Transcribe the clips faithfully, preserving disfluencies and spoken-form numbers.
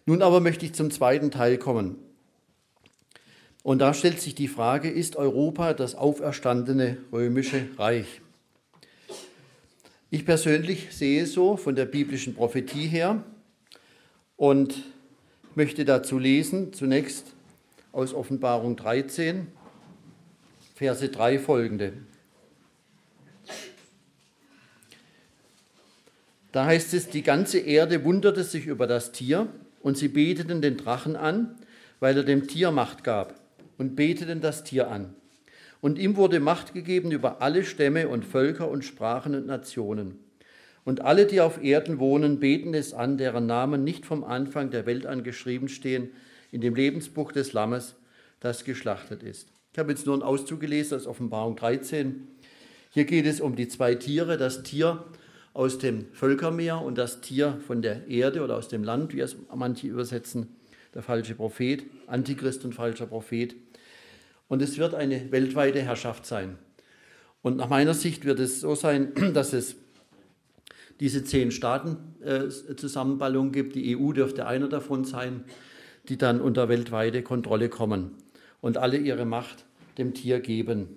Nun aber möchte ich zum zweiten Teil kommen. Und da stellt sich die Frage, ist Europa das auferstandene römische Reich? Ich persönlich sehe es so von der biblischen Prophetie her und möchte dazu lesen, zunächst aus Offenbarung dreizehn, Verse drei folgende. Da heißt es, die ganze Erde wunderte sich über das Tier und sie beteten den Drachen an, weil er dem Tier Macht gab, und beteten das Tier an. Und ihm wurde Macht gegeben über alle Stämme und Völker und Sprachen und Nationen. Und alle, die auf Erden wohnen, beten es an, deren Namen nicht vom Anfang der Welt an geschrieben stehen in dem Lebensbuch des Lammes, das geschlachtet ist. Ich habe jetzt nur einen Auszug gelesen aus Offenbarung dreizehn. Hier geht es um die zwei Tiere, das Tier aus dem Völkermeer und das Tier von der Erde oder aus dem Land, wie es manche übersetzen, der falsche Prophet, Antichrist und falscher Prophet. Und es wird eine weltweite Herrschaft sein. Und nach meiner Sicht wird es so sein, dass es diese zehn Staaten-Zusammenballung gibt. Die E U dürfte einer davon sein, die dann unter weltweite Kontrolle kommen und alle ihre Macht dem Tier geben.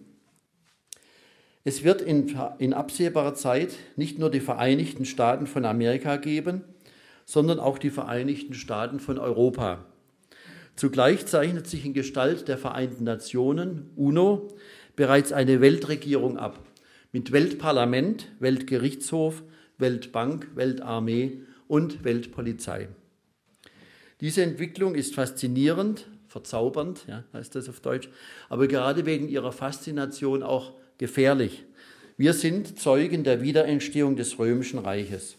Es wird in, in absehbarer Zeit nicht nur die Vereinigten Staaten von Amerika geben, sondern auch die Vereinigten Staaten von Europa. Zugleich zeichnet sich in Gestalt der Vereinten Nationen, UNO, bereits eine Weltregierung ab, mit Weltparlament, Weltgerichtshof, Weltbank, Weltarmee und Weltpolizei. Diese Entwicklung ist faszinierend, verzaubernd, ja, heißt das auf Deutsch, aber gerade wegen ihrer Faszination auch gefährlich. Wir sind Zeugen der Wiederentstehung des Römischen Reiches.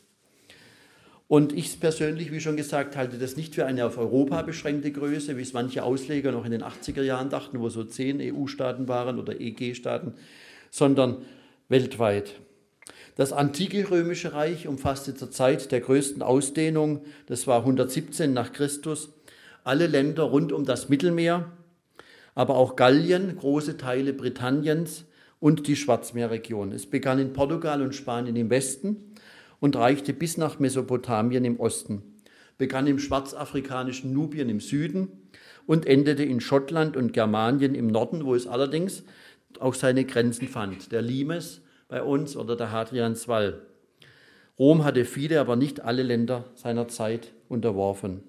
Und ich persönlich, wie schon gesagt, halte das nicht für eine auf Europa beschränkte Größe, wie es manche Ausleger noch in den achtziger Jahren dachten, wo so zehn E U-Staaten waren oder E G-Staaten, sondern weltweit. Das antike Römische Reich umfasste zur Zeit der größten Ausdehnung, das war hundertsiebzehn nach Christus, alle Länder rund um das Mittelmeer, aber auch Gallien, große Teile Britanniens und die Schwarzmeerregion. Es begann in Portugal und Spanien im Westen und reichte bis nach Mesopotamien im Osten, begann im schwarzafrikanischen Nubien im Süden und endete in Schottland und Germanien im Norden, wo es allerdings auch seine Grenzen fand, der Limes bei uns oder der Hadrianswall. Rom hatte viele, aber nicht alle Länder seiner Zeit unterworfen.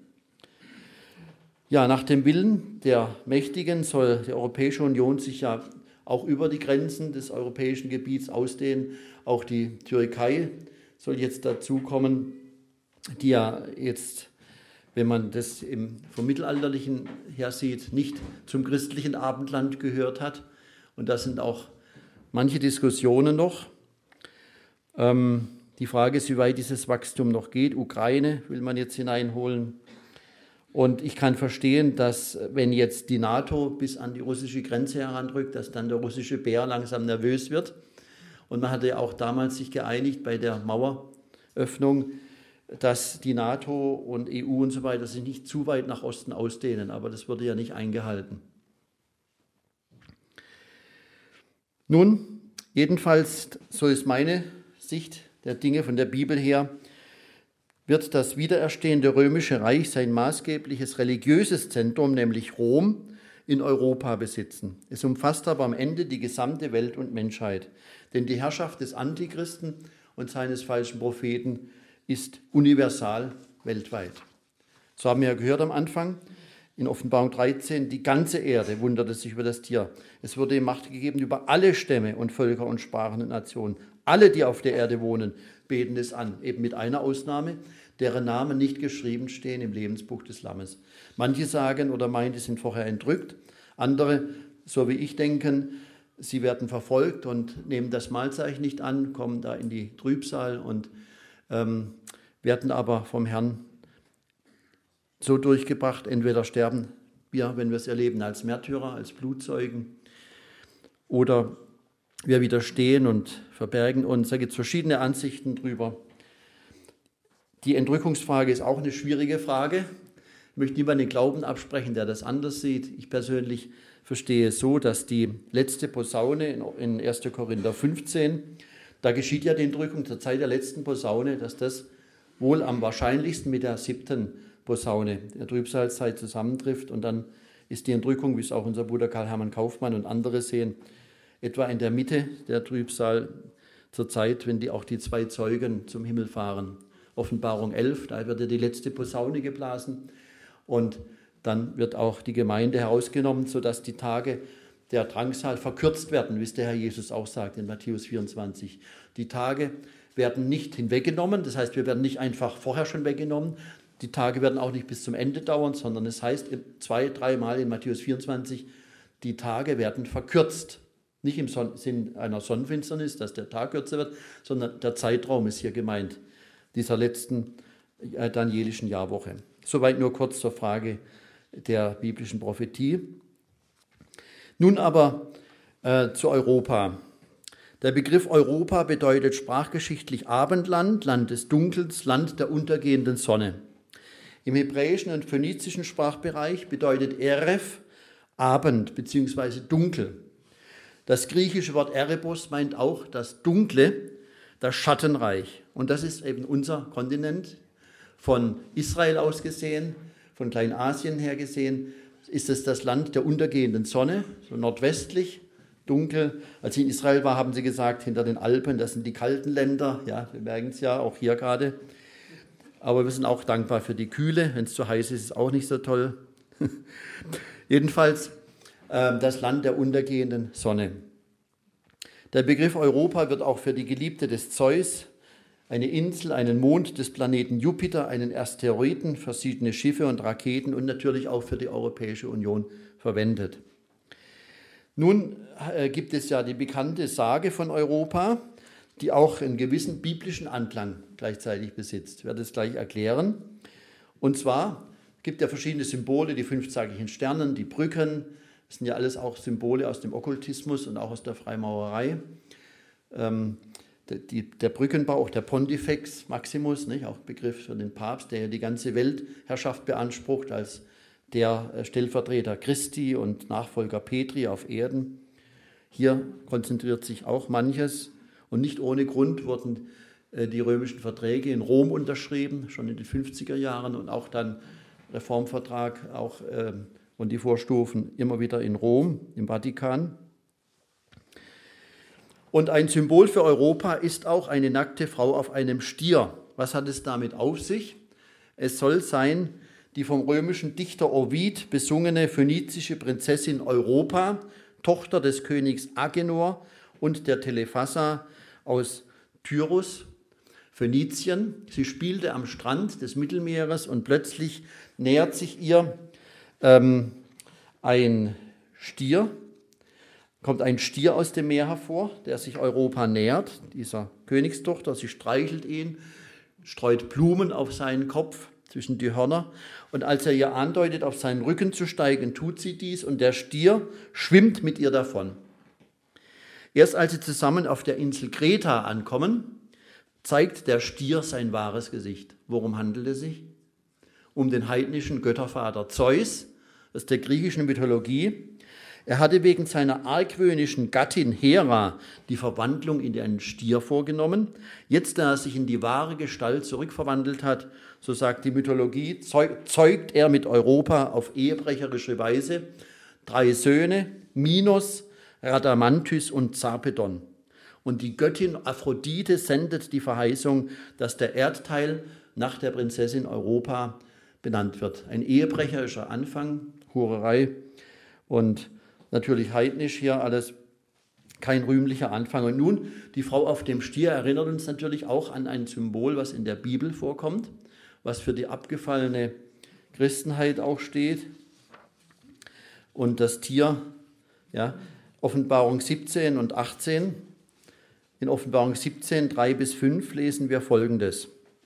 Ja, nach dem Willen der Mächtigen soll die Europäische Union sich ja auch über die Grenzen des europäischen Gebiets ausdehnen. Auch die Türkei soll jetzt dazukommen, die ja jetzt, wenn man das im, vom Mittelalterlichen her sieht, nicht zum christlichen Abendland gehört hat. Und da sind auch manche Diskussionen noch. Ähm, die Frage ist, wie weit dieses Wachstum noch geht. Ukraine will man jetzt hineinholen. Und ich kann verstehen, dass wenn jetzt die NATO bis an die russische Grenze heranrückt, dass dann der russische Bär langsam nervös wird. Und man hatte ja auch damals sich geeinigt bei der Maueröffnung, dass die NATO und E U und so weiter sich nicht zu weit nach Osten ausdehnen. Aber das wurde ja nicht eingehalten. Nun, jedenfalls, so ist meine Sicht der Dinge von der Bibel her, wird das wiedererstehende Römische Reich sein maßgebliches religiöses Zentrum, nämlich Rom, in Europa besitzen. Es umfasst aber am Ende die gesamte Welt und Menschheit, denn die Herrschaft des Antichristen und seines falschen Propheten ist universal weltweit. So haben wir ja gehört am Anfang, in Offenbarung dreizehn, die ganze Erde wunderte sich über das Tier. Es wurde ihm Macht gegeben über alle Stämme und Völker und Sprachen und Nationen. Alle, die auf der Erde wohnen, beten es an, eben mit einer Ausnahme, deren Namen nicht geschrieben stehen im Lebensbuch des Lammes. Manche sagen oder meinen, die sind vorher entrückt. Andere, so wie ich, denken, sie werden verfolgt und nehmen das Mahlzeichen nicht an, kommen da in die Trübsal und ähm, werden aber vom Herrn so durchgebracht, entweder sterben wir, wenn wir es erleben, als Märtyrer, als Blutzeugen, oder wir widerstehen und verbergen uns. Da gibt es verschiedene Ansichten drüber. Die Entrückungsfrage ist auch eine schwierige Frage. Ich möchte niemanden den Glauben absprechen, der das anders sieht. Ich persönlich verstehe es so, dass die letzte Posaune in erster Korinther fünfzehn, da geschieht ja die Entrückung zur Zeit der letzten Posaune, dass das wohl am wahrscheinlichsten mit der siebten Posaune, der Trübsalzeit zusammentrifft. Und dann ist die Entrückung, wie es auch unser Bruder Karl-Hermann Kaufmann und andere sehen, etwa in der Mitte der Trübsal zur Zeit, wenn die auch die zwei Zeugen zum Himmel fahren. Offenbarung elf, da wird ja die letzte Posaune geblasen und dann wird auch die Gemeinde herausgenommen, sodass die Tage der Drangsal verkürzt werden, wie es der Herr Jesus auch sagt in Matthäus vierundzwanzig. Die Tage werden nicht hinweggenommen, das heißt, wir werden nicht einfach vorher schon weggenommen. Die Tage werden auch nicht bis zum Ende dauern, sondern es heißt zwei, dreimal in Matthäus vierundzwanzig, die Tage werden verkürzt. Nicht im Sinn einer Sonnenfinsternis, dass der Tag kürzer wird, sondern der Zeitraum ist hier gemeint, dieser letzten äh, danielischen Jahrwoche. Soweit nur kurz zur Frage der biblischen Prophetie. Nun aber äh, zu Europa. Der Begriff Europa bedeutet sprachgeschichtlich Abendland, Land des Dunkels, Land der untergehenden Sonne. Im hebräischen und phönizischen Sprachbereich bedeutet Eref Abend bzw. Dunkel. Das griechische Wort Erebos meint auch das Dunkle, das Schattenreich. Und das ist eben unser Kontinent. Von Israel aus gesehen, von Kleinasien her gesehen, ist es das Land der untergehenden Sonne, so nordwestlich, dunkel. Als ich in Israel war, haben sie gesagt, hinter den Alpen, das sind die kalten Länder. Ja, wir merken es ja, auch hier gerade. Aber wir sind auch dankbar für die Kühle. Wenn es zu heiß ist, ist es auch nicht so toll. Jedenfalls äh, das Land der untergehenden Sonne. Der Begriff Europa wird auch für die Geliebte des Zeus, eine Insel, einen Mond des Planeten Jupiter, einen Asteroiden, verschiedene Schiffe und Raketen und natürlich auch für die Europäische Union verwendet. Nun äh, gibt es ja die bekannte Sage von Europa, die auch einen gewissen biblischen Anklang gleichzeitig besitzt. Ich werde es gleich erklären. Und zwar gibt es ja verschiedene Symbole, die fünfzackigen Sternen, die Brücken. Das sind ja alles auch Symbole aus dem Okkultismus und auch aus der Freimaurerei. Ähm, die, der Brückenbau, auch der Pontifex Maximus, nicht? Auch Begriff für den Papst, der ja die ganze Weltherrschaft beansprucht als der Stellvertreter Christi und Nachfolger Petri auf Erden. Hier konzentriert sich auch manches. Und nicht ohne Grund wurden die römischen Verträge in Rom unterschrieben, schon in den fünfziger Jahren und auch dann Reformvertrag auch, äh, und die Vorstufen immer wieder in Rom, im Vatikan. Und ein Symbol für Europa ist auch eine nackte Frau auf einem Stier. Was hat es damit auf sich? Es soll sein, die vom römischen Dichter Ovid besungene phönizische Prinzessin Europa, Tochter des Königs Agenor und der Telephassa aus Tyrus, Phönizien. Sie spielte am Strand des Mittelmeeres und plötzlich nähert sich ihr ähm, ein Stier, kommt ein Stier aus dem Meer hervor, der sich Europa nähert, dieser Königstochter. Sie streichelt ihn, streut Blumen auf seinen Kopf zwischen die Hörner. Und als er ihr andeutet, auf seinen Rücken zu steigen, tut sie dies und der Stier schwimmt mit ihr davon. Erst als sie zusammen auf der Insel Kreta ankommen, zeigt der Stier sein wahres Gesicht. Worum handelt es sich? Um den heidnischen Göttervater Zeus, aus der griechischen Mythologie. Er hatte wegen seiner argwöhnischen Gattin Hera die Verwandlung in einen Stier vorgenommen. Jetzt, da er sich in die wahre Gestalt zurückverwandelt hat, so sagt die Mythologie, zeugt er mit Europa auf ehebrecherische Weise drei Söhne, Minos, Rhadamanthys und Sarpedon. Und die Göttin Aphrodite sendet die Verheißung, dass der Erdteil nach der Prinzessin Europa benannt wird. Ein ehebrecherischer Anfang, Hurerei und natürlich heidnisch hier alles, kein rühmlicher Anfang. Und nun, die Frau auf dem Stier erinnert uns natürlich auch an ein Symbol, was in der Bibel vorkommt, was für die abgefallene Christenheit auch steht. Und das Tier, ja, Offenbarung siebzehn und achtzehn. In Offenbarung siebzehn, drei bis fünf lesen wir Folgendes.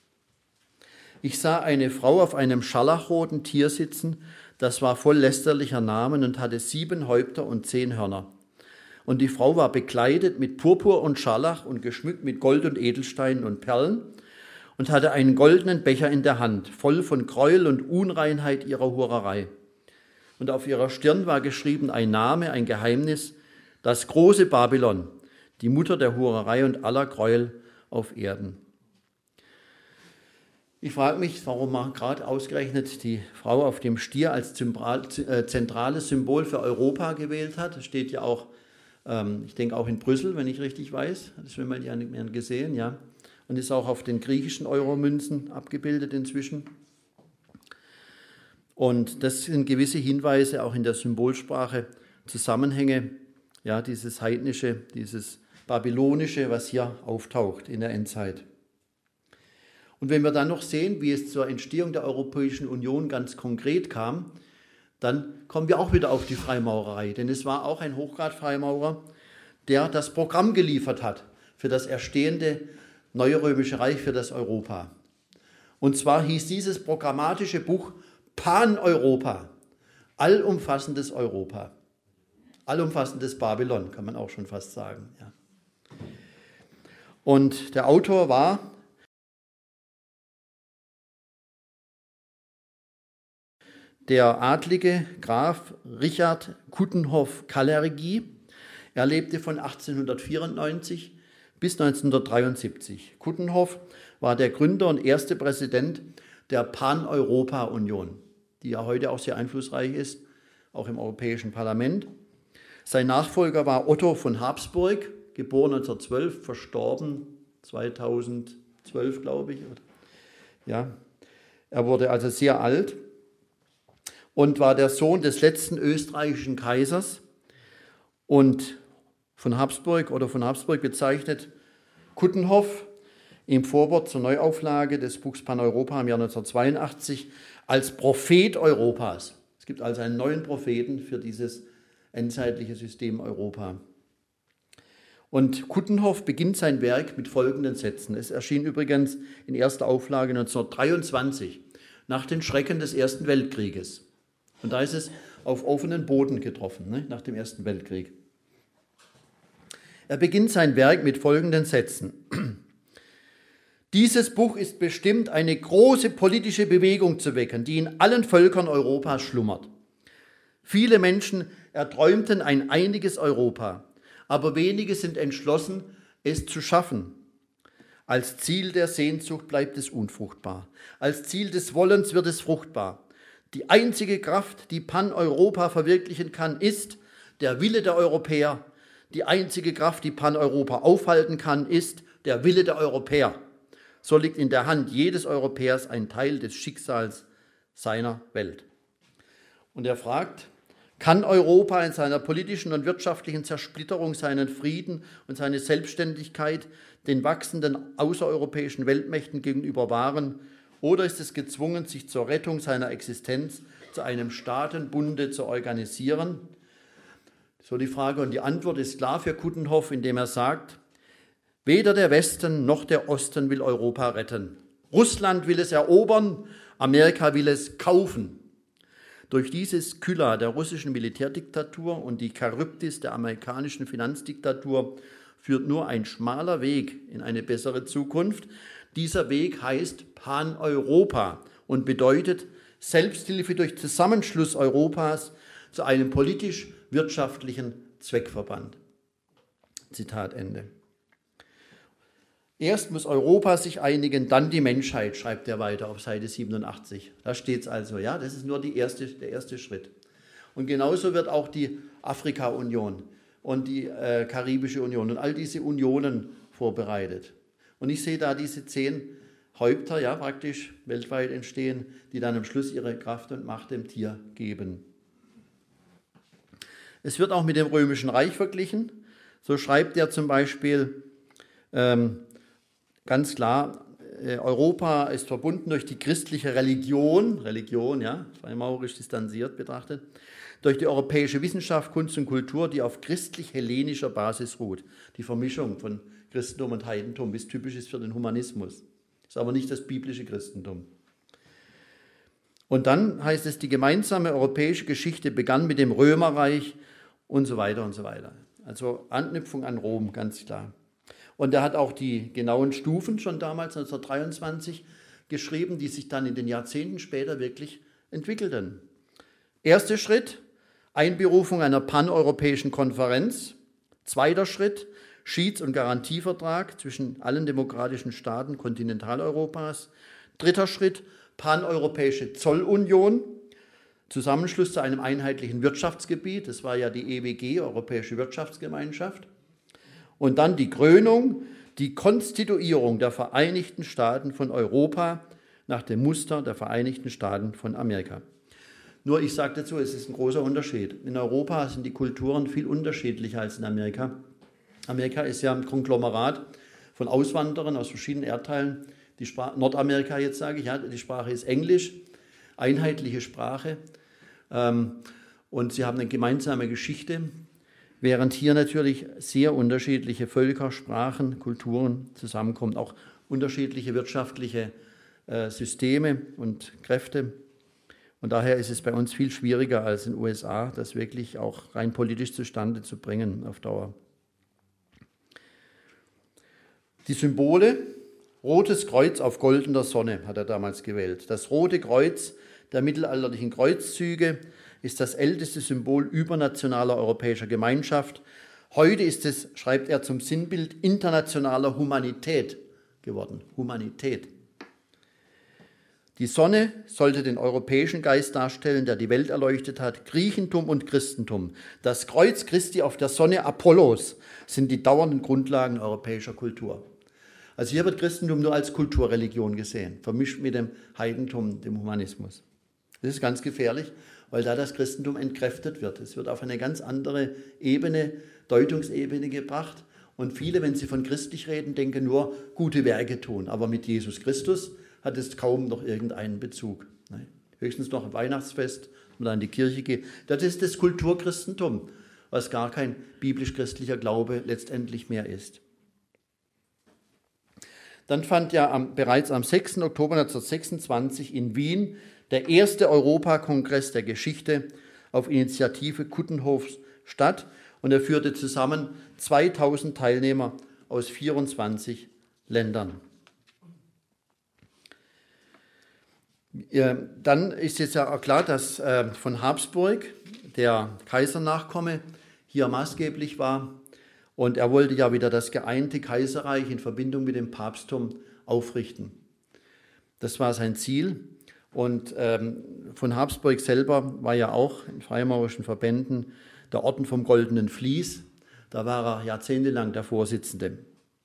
Ich sah eine Frau auf einem scharlachroten Tier sitzen, das war voll lästerlicher Namen und hatte sieben Häupter und zehn Hörner. Und die Frau war bekleidet mit Purpur und Scharlach und geschmückt mit Gold und Edelsteinen und Perlen und hatte einen goldenen Becher in der Hand, voll von Gräuel und Unreinheit ihrer Hurerei. Und auf ihrer Stirn war geschrieben ein Name, ein Geheimnis, das große Babylon, die Mutter der Hurerei und aller Gräuel auf Erden. Ich frage mich, warum man gerade ausgerechnet die Frau auf dem Stier als zentrales Symbol für Europa gewählt hat. Das steht ja auch, ähm, ich denke auch in Brüssel, wenn ich richtig weiß. Das haben wir ja nicht mehr gesehen, ja. Und ist auch auf den griechischen Euromünzen abgebildet inzwischen. Und das sind gewisse Hinweise auch in der Symbolsprache, Zusammenhänge, ja, dieses heidnische, dieses babylonische, was hier auftaucht in der Endzeit. Und wenn wir dann noch sehen, wie es zur Entstehung der Europäischen Union ganz konkret kam, dann kommen wir auch wieder auf die Freimaurerei. Denn es war auch ein Hochgrad-Freimaurer, der das Programm geliefert hat für das erstehende Neue Römische Reich, für das Europa. Und zwar hieß dieses programmatische Buch Pan-Europa, allumfassendes Europa, allumfassendes Babylon, kann man auch schon fast sagen. Ja. Und der Autor war der adlige Graf Richard Coudenhove-Kalergi. Er lebte von achtzehnhundertvierundneunzig bis neunzehnhundertdreiundsiebzig. Coudenhove war der Gründer und erste Präsident der Pan-Europa-Union, die ja heute auch sehr einflussreich ist, auch im Europäischen Parlament. Sein Nachfolger war Otto von Habsburg, geboren neunzehnhundertzwölf, verstorben zweitausendzwölf, glaube ich. Ja, er wurde also sehr alt und war der Sohn des letzten österreichischen Kaisers. Und von Habsburg oder von Habsburg bezeichnet Coudenhove im Vorwort zur Neuauflage des Buchs Pan-Europa im Jahr neunzehnhundertzweiundachtzig als Prophet Europas. Es gibt also einen neuen Propheten für dieses endzeitliche System Europa. Und Coudenhove beginnt sein Werk mit folgenden Sätzen. Es erschien übrigens in erster Auflage neunzehnhundertdreiundzwanzig, nach den Schrecken des Ersten Weltkrieges. Und da ist es auf offenen Boden getroffen, ne, nach dem Ersten Weltkrieg. Er beginnt sein Werk mit folgenden Sätzen. Dieses Buch ist bestimmt, eine große politische Bewegung zu wecken, die in allen Völkern Europas schlummert. Viele Menschen erträumten ein einiges Europa, aber wenige sind entschlossen, es zu schaffen. Als Ziel der Sehnsucht bleibt es unfruchtbar. Als Ziel des Wollens wird es fruchtbar. Die einzige Kraft, die Pan-Europa verwirklichen kann, ist der Wille der Europäer. Die einzige Kraft, die Pan-Europa aufhalten kann, ist der Wille der Europäer. So liegt in der Hand jedes Europäers ein Teil des Schicksals seiner Welt. Und er fragt, kann Europa in seiner politischen und wirtschaftlichen Zersplitterung seinen Frieden und seine Selbstständigkeit den wachsenden außereuropäischen Weltmächten gegenüber wahren, oder ist es gezwungen, sich zur Rettung seiner Existenz zu einem Staatenbunde zu organisieren? So die Frage, und die Antwort ist klar für Coudenhove, indem er sagt, weder der Westen noch der Osten will Europa retten. Russland will es erobern, Amerika will es kaufen. Durch diese Skylla der russischen Militärdiktatur und die Charybdis der amerikanischen Finanzdiktatur führt nur ein schmaler Weg in eine bessere Zukunft. Dieser Weg heißt Pan-Europa und bedeutet Selbsthilfe durch Zusammenschluss Europas zu einem politisch-wirtschaftlichen Zweckverband. Zitat Ende. Erst muss Europa sich einigen, dann die Menschheit, schreibt er weiter auf Seite siebenundachtzig. Da steht es also, ja, das ist nur die erste, der erste Schritt. Und genauso wird auch die Afrika-Union und die äh, Karibische Union und all diese Unionen vorbereitet. Und ich sehe da diese zehn Häupter, ja, praktisch weltweit entstehen, die dann am Schluss ihre Kraft und Macht dem Tier geben. Es wird auch mit dem Römischen Reich verglichen. So schreibt er zum Beispiel ähm, ganz klar, äh, Europa ist verbunden durch die christliche Religion, Religion, ja, freimaurisch distanziert betrachtet, durch die europäische Wissenschaft, Kunst und Kultur, die auf christlich-hellenischer Basis ruht. Die Vermischung von Christentum und Heidentum, wie es typisch ist für den Humanismus. Ist aber nicht das biblische Christentum. Und dann heißt es, die gemeinsame europäische Geschichte begann mit dem Römerreich und so weiter und so weiter. Also Anknüpfung an Rom, ganz klar. Und er hat auch die genauen Stufen schon damals, neunzehnhundertdreiundzwanzig, geschrieben, die sich dann in den Jahrzehnten später wirklich entwickelten. Erster Schritt, Einberufung einer paneuropäischen Konferenz. Zweiter Schritt, Schieds- und Garantievertrag zwischen allen demokratischen Staaten Kontinentaleuropas. Dritter Schritt, paneuropäische Zollunion, Zusammenschluss zu einem einheitlichen Wirtschaftsgebiet, das war ja die E W G, Europäische Wirtschaftsgemeinschaft. Und dann die Krönung, die Konstituierung der Vereinigten Staaten von Europa nach dem Muster der Vereinigten Staaten von Amerika. Nur ich sage dazu, es ist ein großer Unterschied. In Europa sind die Kulturen viel unterschiedlicher als in Amerika. Amerika ist ja ein Konglomerat von Auswanderern aus verschiedenen Erdteilen. Die Sprache, Nordamerika jetzt sage ich, ja, die Sprache ist Englisch, einheitliche Sprache. Ähm, und sie haben eine gemeinsame Geschichte, während hier natürlich sehr unterschiedliche Völker, Sprachen, Kulturen zusammenkommen, auch unterschiedliche wirtschaftliche äh, Systeme und Kräfte. Und daher ist es bei uns viel schwieriger als in den U S A, das wirklich auch rein politisch zustande zu bringen auf Dauer. Die Symbole, rotes Kreuz auf goldener Sonne hat er damals gewählt. Das rote Kreuz der mittelalterlichen Kreuzzüge ist das älteste Symbol übernationaler europäischer Gemeinschaft. Heute ist es, schreibt er, zum Sinnbild internationaler Humanität geworden. Humanität. Die Sonne sollte den europäischen Geist darstellen, der die Welt erleuchtet hat. Griechentum und Christentum. Das Kreuz Christi auf der Sonne Apollos sind die dauernden Grundlagen europäischer Kultur. Also hier wird Christentum nur als Kulturreligion gesehen, vermischt mit dem Heidentum, dem Humanismus. Das ist ganz gefährlich, weil da das Christentum entkräftet wird. Es wird auf eine ganz andere Ebene, Deutungsebene gebracht. Und viele, wenn sie von christlich reden, denken nur gute Werke tun. Aber mit Jesus Christus hat es kaum noch irgendeinen Bezug. Nein. Höchstens noch ein Weihnachtsfest, wenn man dann in die Kirche geht. Das ist das Kulturchristentum, was gar kein biblisch-christlicher Glaube letztendlich mehr ist. Dann fand ja am, bereits am sechsten Oktober neunzehnhundertsechsundzwanzig in Wien der erste Europakongress der Geschichte auf Initiative Coudenhofs statt und er führte zusammen zweitausend Teilnehmer aus vierundzwanzig Ländern. Dann ist jetzt ja auch klar, dass von Habsburg, der Kaisernachkomme, hier maßgeblich war. Und er wollte ja wieder das geeinte Kaiserreich in Verbindung mit dem Papsttum aufrichten. Das war sein Ziel. Und ähm, von Habsburg selber war ja auch in freimaurerischen Verbänden der Orden vom Goldenen Vlies. Da war er jahrzehntelang der Vorsitzende.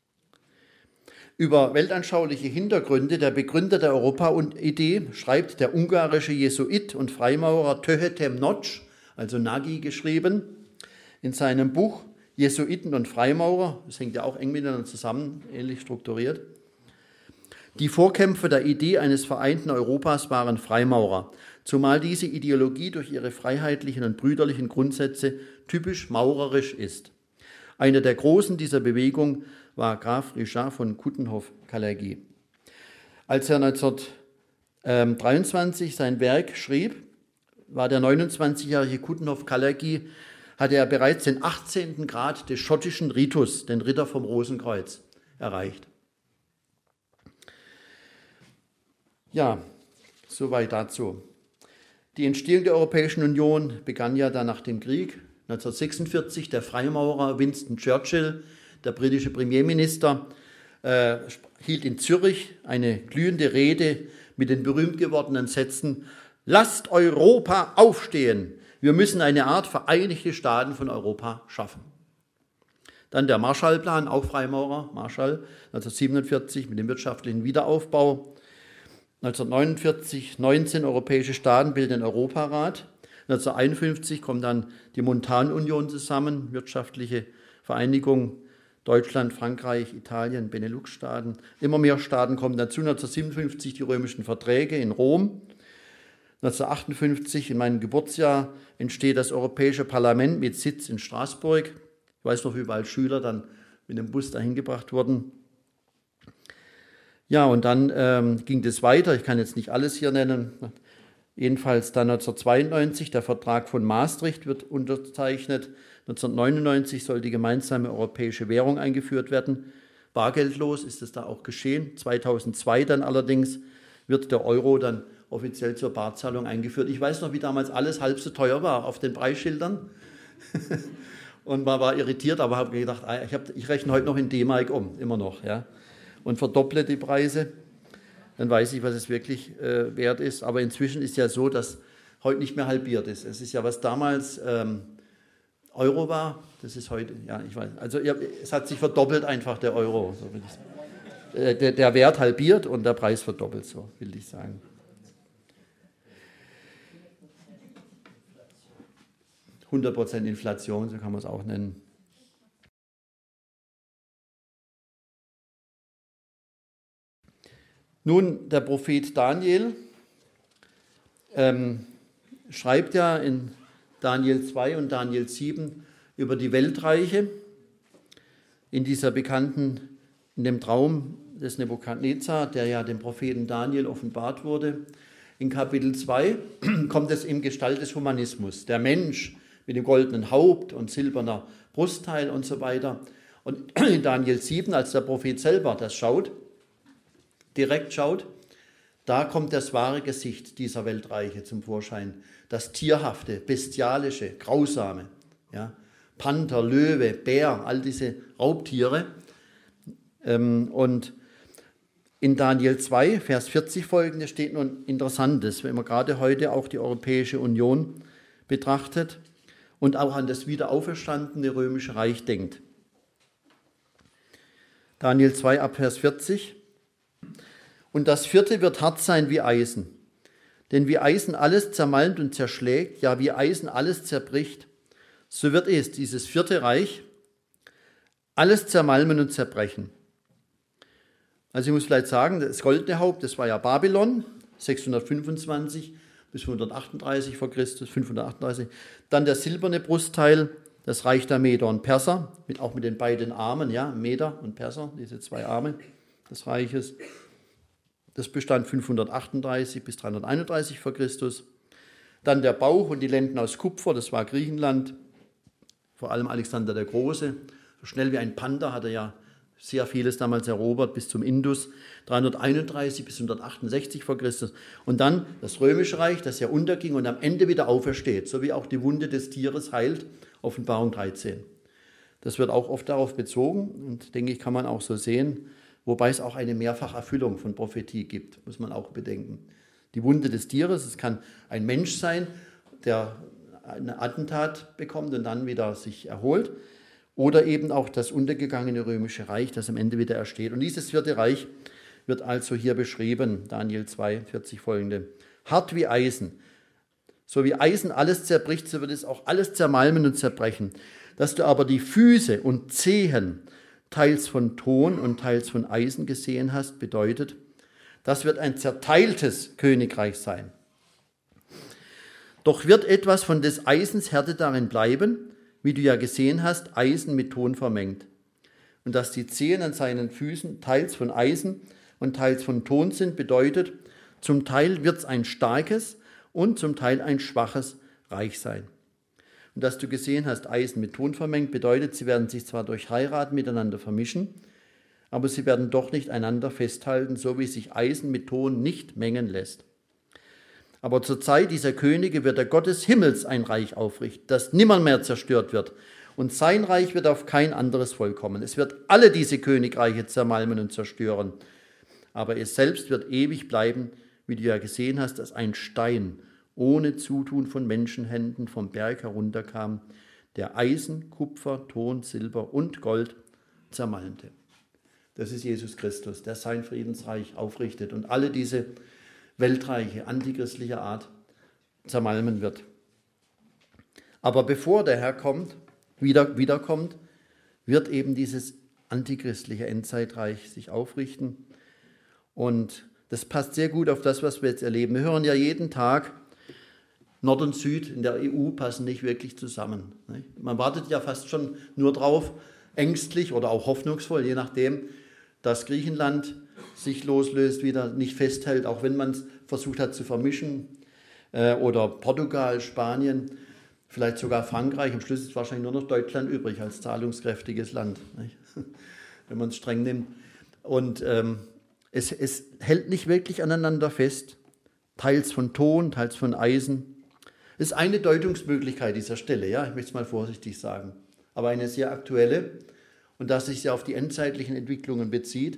Über weltanschauliche Hintergründe der Begründer der Europa-Idee schreibt der ungarische Jesuit und Freimaurer Töhetem Notch, also Nagy geschrieben, in seinem Buch Jesuiten und Freimaurer, das hängt ja auch eng miteinander zusammen, ähnlich strukturiert. Die Vorkämpfer der Idee eines vereinten Europas waren Freimaurer, zumal diese Ideologie durch ihre freiheitlichen und brüderlichen Grundsätze typisch maurerisch ist. Einer der Großen dieser Bewegung war Graf Richard von Coudenhove-Kalergi. Als er neunzehnhundertdreiundzwanzig sein Werk schrieb, war der neunundzwanzigjährige Coudenhove-Kalergi hatte er bereits den achtzehnten Grad des schottischen Ritus, den Ritter vom Rosenkreuz, erreicht. Ja, soweit dazu. Die Entstehung der Europäischen Union begann ja dann nach dem Krieg. neunzehnhundertsechsundvierzig der Freimaurer Winston Churchill, der britische Premierminister, äh, hielt in Zürich eine glühende Rede mit den berühmt gewordenen Sätzen: Lasst Europa aufstehen! Wir müssen eine Art Vereinigte Staaten von Europa schaffen. Dann der Marshallplan, auch Freimaurer, Marshall, neunzehnhundertsiebenundvierzig mit dem wirtschaftlichen Wiederaufbau. neunzehnhundertneunundvierzig, neunzehn europäische Staaten bilden den Europarat. neunzehnhunderteinundfünfzig kommt dann die Montanunion zusammen, wirtschaftliche Vereinigung, Deutschland, Frankreich, Italien, Benelux-Staaten. Immer mehr Staaten kommen dazu. neunzehnhundertsiebenundfünfzig die römischen Verträge in Rom. neunzehnhundertachtundfünfzig, in meinem Geburtsjahr, entsteht das Europäische Parlament mit Sitz in Straßburg. Ich weiß noch, wie bald Schüler dann mit dem Bus dahin gebracht wurden. Ja, und dann ähm, ging das weiter. Ich kann jetzt nicht alles hier nennen. Jedenfalls dann neunzehnhundertzweiundneunzig, der Vertrag von Maastricht wird unterzeichnet. neunzehnhundertneunundneunzig soll die gemeinsame europäische Währung eingeführt werden. Bargeldlos ist es da auch geschehen. zweitausendzwei dann allerdings wird der Euro dann offiziell zur Barzahlung eingeführt. Ich weiß noch, wie damals alles halb so teuer war auf den Preisschildern. Und man war irritiert, aber habe gedacht, ich, hab, ich rechne heute noch in D-Mark um, immer noch. Ja, und verdopple die Preise. dann weiß ich, was es wirklich äh, wert ist. Aber inzwischen ist ja so, dass heute nicht mehr halbiert ist. Es ist ja, was damals ähm, Euro war, das ist heute, ja, ich weiß. Also ja, es hat sich verdoppelt einfach der Euro. So will ich, äh, der, der Wert halbiert und der Preis verdoppelt, so will ich sagen. hundert Prozent Inflation, so kann man es auch nennen. Nun, der Prophet Daniel ähm, schreibt ja in Daniel zwei und Daniel sieben über die Weltreiche in dieser bekannten, in dem Traum des Nebukadnezar, der ja dem Propheten Daniel offenbart wurde. In Kapitel zwei kommt es in Gestalt des Humanismus, der Mensch mit dem goldenen Haupt und silberner Brustteil und so weiter. Und in Daniel sieben, als der Prophet selber das schaut, direkt schaut, da kommt das wahre Gesicht dieser Weltreiche zum Vorschein. Das tierhafte, bestialische, grausame. Ja. Panther, Löwe, Bär, all diese Raubtiere. Und in Daniel zwei, Vers vierzig folgende steht nun Interessantes, wenn man gerade heute auch die Europäische Union betrachtet und auch an das wiederauferstandene Römische Reich denkt. Daniel zwei ab Vers vierzig. Und das vierte wird hart sein wie Eisen. Denn wie Eisen alles zermalmt und zerschlägt, ja wie Eisen alles zerbricht, so wird es, dieses vierte Reich, alles zermalmen und zerbrechen. Also ich muss vielleicht sagen, das goldene Haupt, das war ja Babylon, sechshundertfünfundzwanzig bis fünfhundertachtunddreißig vor Christus, fünfhundertachtunddreißig. Dann der silberne Brustteil, das Reich der Meder und Perser, mit, auch mit den beiden Armen, ja, Meder und Perser, diese zwei Arme des Reiches. Das bestand fünfhundertachtunddreißig bis dreihunderteinunddreißig vor Christus. Dann der Bauch und die Lenden aus Kupfer, das war Griechenland, vor allem Alexander der Große. So schnell wie ein Panther hat er ja sehr vieles damals erobert, bis zum Indus, dreihunderteinunddreißig bis hundertachtundsechzig vor Christus. Und dann das Römische Reich, das ja unterging und am Ende wieder aufersteht, so wie auch die Wunde des Tieres heilt, Offenbarung dreizehn. Das wird auch oft darauf bezogen und denke ich, kann man auch so sehen, wobei es auch eine Mehrfacherfüllung von Prophetie gibt, muss man auch bedenken. Die Wunde des Tieres, es kann ein Mensch sein, der ein Attentat bekommt und dann wieder sich erholt, oder eben auch das untergegangene Römische Reich, das am Ende wieder ersteht. Und dieses vierte Reich wird also hier beschrieben, Daniel zwei, vierzig folgende. Hart wie Eisen, so wie Eisen alles zerbricht, so wird es auch alles zermalmen und zerbrechen. Dass du aber die Füße und Zehen teils von Ton und teils von Eisen gesehen hast, bedeutet, das wird ein zerteiltes Königreich sein. Doch wird etwas von des Eisens Härte darin bleiben, wie du ja gesehen hast, Eisen mit Ton vermengt. Und dass die Zehen an seinen Füßen teils von Eisen und teils von Ton sind, bedeutet, zum Teil wird es ein starkes und zum Teil ein schwaches Reich sein. Und dass du gesehen hast, Eisen mit Ton vermengt, bedeutet, sie werden sich zwar durch Heiraten miteinander vermischen, aber sie werden doch nicht einander festhalten, so wie sich Eisen mit Ton nicht mengen lässt. Aber zur Zeit dieser Könige wird der Gott des Himmels ein Reich aufrichten, das nimmermehr zerstört wird. Und sein Reich wird auf kein anderes Volk kommen. Es wird alle diese Königreiche zermalmen und zerstören. Aber es selbst wird ewig bleiben, wie du ja gesehen hast, dass ein Stein ohne Zutun von Menschenhänden vom Berg herunterkam, der Eisen, Kupfer, Ton, Silber und Gold zermalmte. Das ist Jesus Christus, der sein Friedensreich aufrichtet und alle diese Weltreiche antichristlicher Art zermalmen wird. Aber bevor der Herr kommt, wieder, wiederkommt, wird eben dieses antichristliche Endzeitreich sich aufrichten. Und das passt sehr gut auf das, was wir jetzt erleben. Wir hören ja jeden Tag, Nord und Süd in der E U passen nicht wirklich zusammen. Man wartet ja fast schon nur drauf, ängstlich oder auch hoffnungsvoll, je nachdem, dass Griechenland sich loslöst, wieder nicht festhält, auch wenn man es versucht hat zu vermischen, äh, oder Portugal, Spanien, vielleicht sogar Frankreich. Am Schluss ist wahrscheinlich nur noch Deutschland übrig als zahlungskräftiges Land, nicht? Wenn man es streng nimmt. Und ähm, es, es hält nicht wirklich aneinander fest, teils von Ton, teils von Eisen. Das ist eine Deutungsmöglichkeit dieser Stelle, ja, ich möchte es mal vorsichtig sagen, aber eine sehr aktuelle und dass sich ja auf die endzeitlichen Entwicklungen bezieht,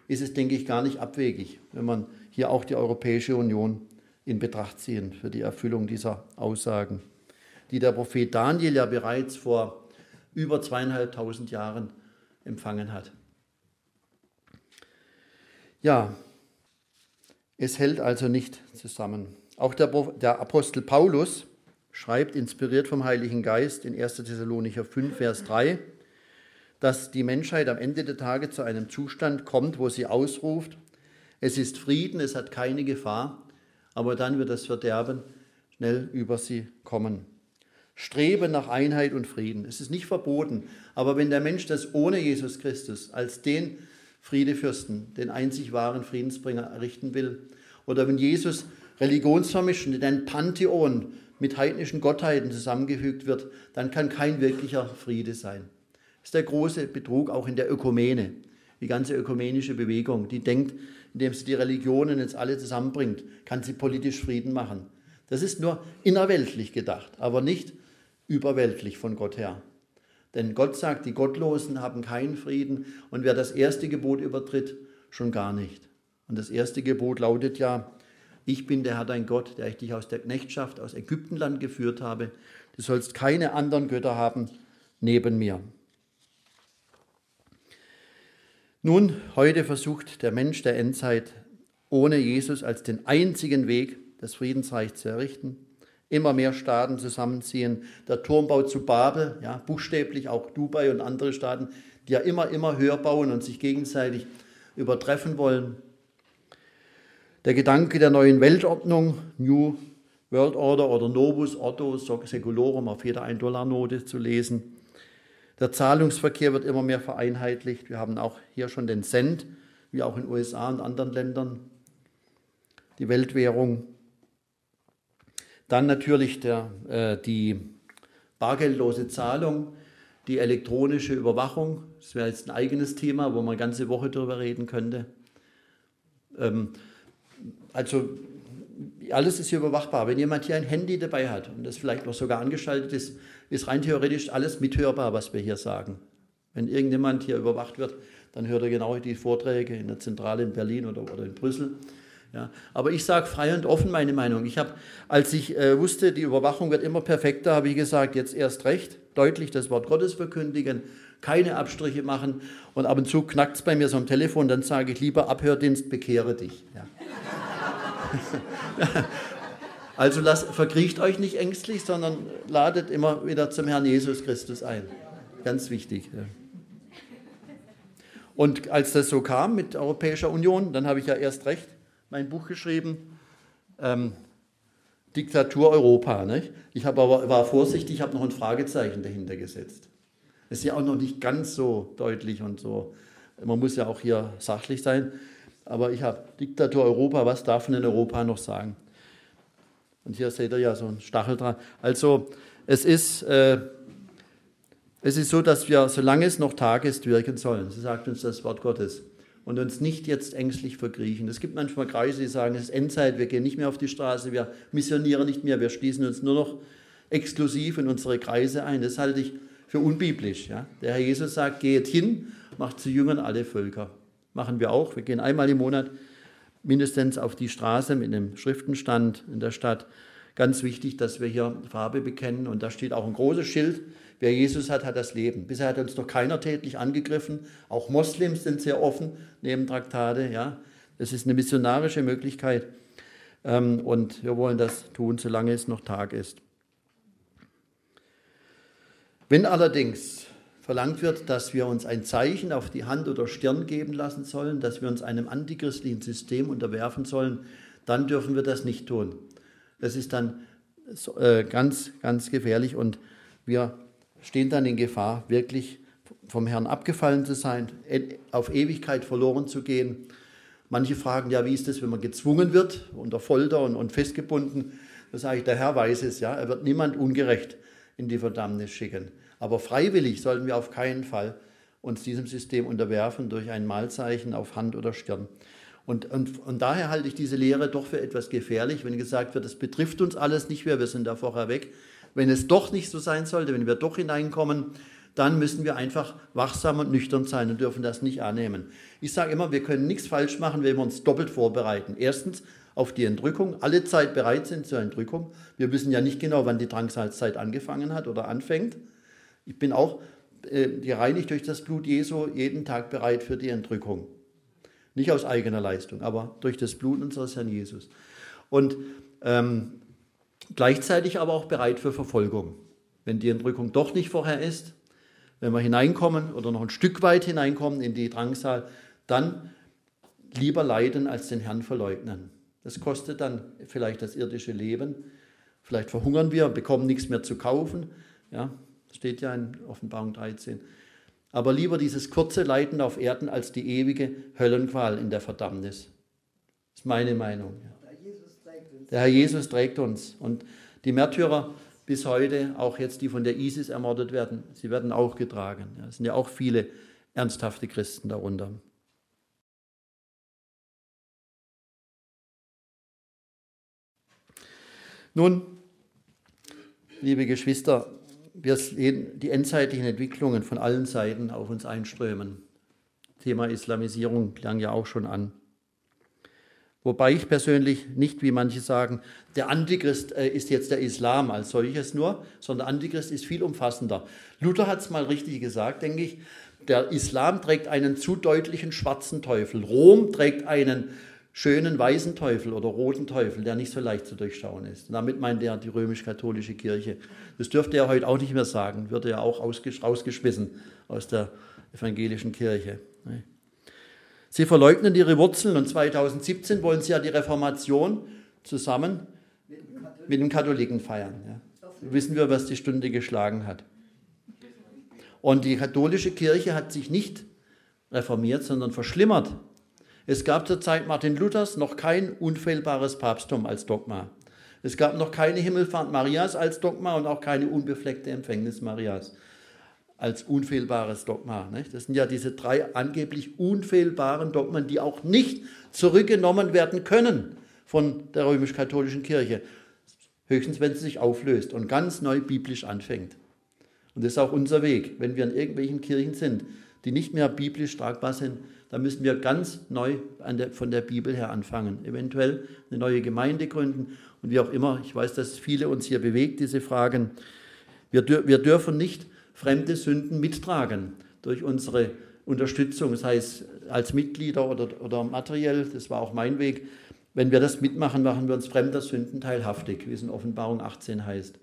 ist es, denke ich, gar nicht abwegig, wenn man hier auch die Europäische Union in Betracht ziehen für die Erfüllung dieser Aussagen, die der Prophet Daniel ja bereits vor über zweieinhalbtausend Jahren empfangen hat. Ja, es hält also nicht zusammen. Auch der, der Apostel Paulus schreibt, inspiriert vom Heiligen Geist, in erster Thessalonicher fünf, Vers drei, dass die Menschheit am Ende der Tage zu einem Zustand kommt, wo sie ausruft, es ist Frieden, es hat keine Gefahr, aber dann wird das Verderben schnell über sie kommen. Streben nach Einheit und Frieden. Es ist nicht verboten, aber wenn der Mensch das ohne Jesus Christus als den Friedefürsten, den einzig wahren Friedensbringer errichten will, oder wenn Jesus religionsvermischen in ein Pantheon mit heidnischen Gottheiten zusammengefügt wird, dann kann kein wirklicher Friede sein. Das ist der große Betrug auch in der Ökumene. Die ganze ökumenische Bewegung, die denkt, indem sie die Religionen jetzt alle zusammenbringt, kann sie politisch Frieden machen. Das ist nur innerweltlich gedacht, aber nicht überweltlich von Gott her. Denn Gott sagt, die Gottlosen haben keinen Frieden und wer das erste Gebot übertritt, schon gar nicht. Und das erste Gebot lautet ja, ich bin der Herr dein Gott, der ich dich aus der Knechtschaft, aus Ägyptenland geführt habe. Du sollst keine anderen Götter haben neben mir. Nun, heute versucht der Mensch der Endzeit ohne Jesus als den einzigen Weg, das Friedensreich zu errichten. Immer mehr Staaten zusammenziehen. Der Turmbau zu Babel, ja, buchstäblich auch Dubai und andere Staaten, die ja immer, immer höher bauen und sich gegenseitig übertreffen wollen. Der Gedanke der neuen Weltordnung, New World Order oder Novus Ordo Secularum auf jeder ein-Dollar-Note zu lesen. Der Zahlungsverkehr wird immer mehr vereinheitlicht. Wir haben auch hier schon den Cent, wie auch in den U S A und anderen Ländern, die Weltwährung. Dann natürlich der, äh, die bargeldlose Zahlung, die elektronische Überwachung. Das wäre jetzt ein eigenes Thema, wo man eine ganze Woche darüber reden könnte. Ähm, also alles ist hier überwachbar. Wenn jemand hier ein Handy dabei hat und das vielleicht noch sogar angeschaltet ist, ist rein theoretisch alles mithörbar, was wir hier sagen. Wenn irgendjemand hier überwacht wird, dann hört er genau die Vorträge in der Zentrale in Berlin oder, oder in Brüssel. Ja, aber ich sage frei und offen meine Meinung. Ich habe, als ich äh, wusste, die Überwachung wird immer perfekter, habe ich gesagt, jetzt erst recht, deutlich das Wort Gottes verkündigen, keine Abstriche machen und ab und zu knackt es bei mir so am Telefon, dann sage ich lieber Abhördienst, bekehre dich. Ja. Also lasst, verkriecht euch nicht ängstlich, sondern ladet immer wieder zum Herrn Jesus Christus ein. Ganz wichtig. Ja. Und als das so kam mit der Europäischer Union, dann habe ich ja erst recht mein Buch geschrieben, ähm, Diktatur Europa. Nicht? Ich habe aber, war vorsichtig, ich habe noch ein Fragezeichen dahinter gesetzt. Das ist ja auch noch nicht ganz so deutlich und so. Man muss ja auch hier sachlich sein. Aber ich habe Diktatur Europa, was darf man in Europa noch sagen? Und hier seht ihr ja so einen Stachel dran. Also es ist, äh, es ist so, dass wir, solange es noch Tag ist, wirken sollen. So sagt uns das Wort Gottes. Und uns nicht jetzt ängstlich verkriechen. Es gibt manchmal Kreise, die sagen, es ist Endzeit, wir gehen nicht mehr auf die Straße, wir missionieren nicht mehr, wir schließen uns nur noch exklusiv in unsere Kreise ein. Das halte ich für unbiblisch. Ja? Der Herr Jesus sagt, geht hin, macht zu Jüngern alle Völker. Machen wir auch. Wir gehen einmal im Monat mindestens auf die Straße mit einem Schriftenstand in der Stadt. Ganz wichtig, dass wir hier Farbe bekennen. Und da steht auch ein großes Schild. Wer Jesus hat, hat das Leben. Bisher hat uns noch keiner tätlich angegriffen. Auch Moslems sind sehr offen, neben Traktate. Ja. Das ist eine missionarische Möglichkeit. Und wir wollen das tun, solange es noch Tag ist. Wenn allerdings verlangt wird, dass wir uns ein Zeichen auf die Hand oder Stirn geben lassen sollen, dass wir uns einem antichristlichen System unterwerfen sollen, dann dürfen wir das nicht tun. Das ist dann ganz, ganz gefährlich und wir stehen dann in Gefahr, wirklich vom Herrn abgefallen zu sein, auf Ewigkeit verloren zu gehen. Manche fragen, ja, wie ist das, wenn man gezwungen wird, unter Folter und, und festgebunden? Da sage ich, der Herr weiß es, ja, er wird niemand ungerecht in die Verdammnis schicken. Aber freiwillig sollten wir auf keinen Fall uns diesem System unterwerfen durch ein Malzeichen auf Hand oder Stirn. Und, und, und daher halte ich diese Lehre doch für etwas gefährlich, wenn gesagt wird, es betrifft uns alles nicht mehr, wir sind da vorher weg. Wenn es doch nicht so sein sollte, wenn wir doch hineinkommen, dann müssen wir einfach wachsam und nüchtern sein und dürfen das nicht annehmen. Ich sage immer, wir können nichts falsch machen, wenn wir uns doppelt vorbereiten. Erstens auf die Entrückung, alle Zeit bereit sind zur Entrückung. Wir wissen ja nicht genau, wann die Drangsalzzeit angefangen hat oder anfängt. Ich bin auch äh, gereinigt durch das Blut Jesu jeden Tag bereit für die Entrückung. Nicht aus eigener Leistung, aber durch das Blut unseres Herrn Jesus. Und ähm, gleichzeitig aber auch bereit für Verfolgung. Wenn die Entrückung doch nicht vorher ist, wenn wir hineinkommen oder noch ein Stück weit hineinkommen in die Drangsal, dann lieber leiden als den Herrn verleugnen. Das kostet dann vielleicht das irdische Leben. Vielleicht verhungern wir, bekommen nichts mehr zu kaufen. Ja, steht ja in Offenbarung dreizehn. Aber lieber dieses kurze Leiden auf Erden als die ewige Höllenqual in der Verdammnis. Das ist meine Meinung. Ja. Der Herr Jesus trägt uns. Und die Märtyrer bis heute, auch jetzt die von der ISIS ermordet werden, sie werden auch getragen. Ja, es sind ja auch viele ernsthafte Christen darunter. Nun, liebe Geschwister, wir sehen die endzeitlichen Entwicklungen von allen Seiten auf uns einströmen. Thema Islamisierung klang ja auch schon an. Wobei ich persönlich nicht, wie manche sagen, der Antichrist ist jetzt der Islam als solches nur, sondern der Antichrist ist viel umfassender. Luther hat es mal richtig gesagt, denke ich, der Islam trägt einen zu deutlichen schwarzen Teufel. Rom trägt einen schönen weißen Teufel oder roten Teufel, der nicht so leicht zu durchschauen ist. Und damit meint er die römisch-katholische Kirche. Das dürfte er heute auch nicht mehr sagen, würde er auch rausgeschmissen aus der evangelischen Kirche. Sie verleugnen ihre Wurzeln und zweitausendsiebzehn wollen sie ja die Reformation zusammen mit den Katholiken feiern. Ja. Wissen wir, was die Stunde geschlagen hat. Und die katholische Kirche hat sich nicht reformiert, sondern verschlimmert. Es gab zur Zeit Martin Luthers noch kein unfehlbares Papsttum als Dogma. Es gab noch keine Himmelfahrt Marias als Dogma und auch keine unbefleckte Empfängnis Marias als unfehlbares Dogma. Das sind ja diese drei angeblich unfehlbaren Dogmen, die auch nicht zurückgenommen werden können von der römisch-katholischen Kirche. Höchstens, wenn sie sich auflöst und ganz neu biblisch anfängt. Und das ist auch unser Weg. Wenn wir in irgendwelchen Kirchen sind, die nicht mehr biblisch tragbar sind, dann müssen wir ganz neu an der, von der Bibel her anfangen. Eventuell eine neue Gemeinde gründen und wie auch immer. Ich weiß, dass viele uns hier bewegt, diese Fragen. Wir, dür- wir dürfen nicht fremde Sünden mittragen durch unsere Unterstützung, sei es als Mitglieder oder, oder materiell. Das war auch mein Weg. Wenn wir das mitmachen, machen wir uns fremder Sünden teilhaftig, wie es in Offenbarung achtzehn heißt.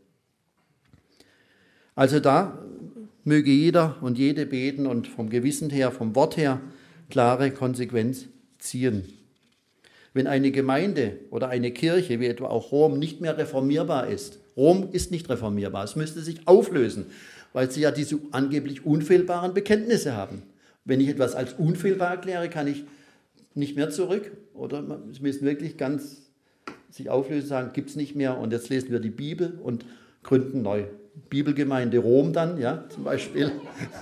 Also da möge jeder und jede beten und vom Gewissen her, vom Wort her, klare Konsequenz ziehen. Wenn eine Gemeinde oder eine Kirche, wie etwa auch Rom, nicht mehr reformierbar ist, Rom ist nicht reformierbar, es müsste sich auflösen, weil sie ja diese angeblich unfehlbaren Bekenntnisse haben. Wenn ich etwas als unfehlbar erkläre, kann ich nicht mehr zurück, oder es müssen wirklich ganz sich auflösen, sagen, gibt es nicht mehr und jetzt lesen wir die Bibel und gründen neu. Bibelgemeinde Rom dann, ja, zum Beispiel.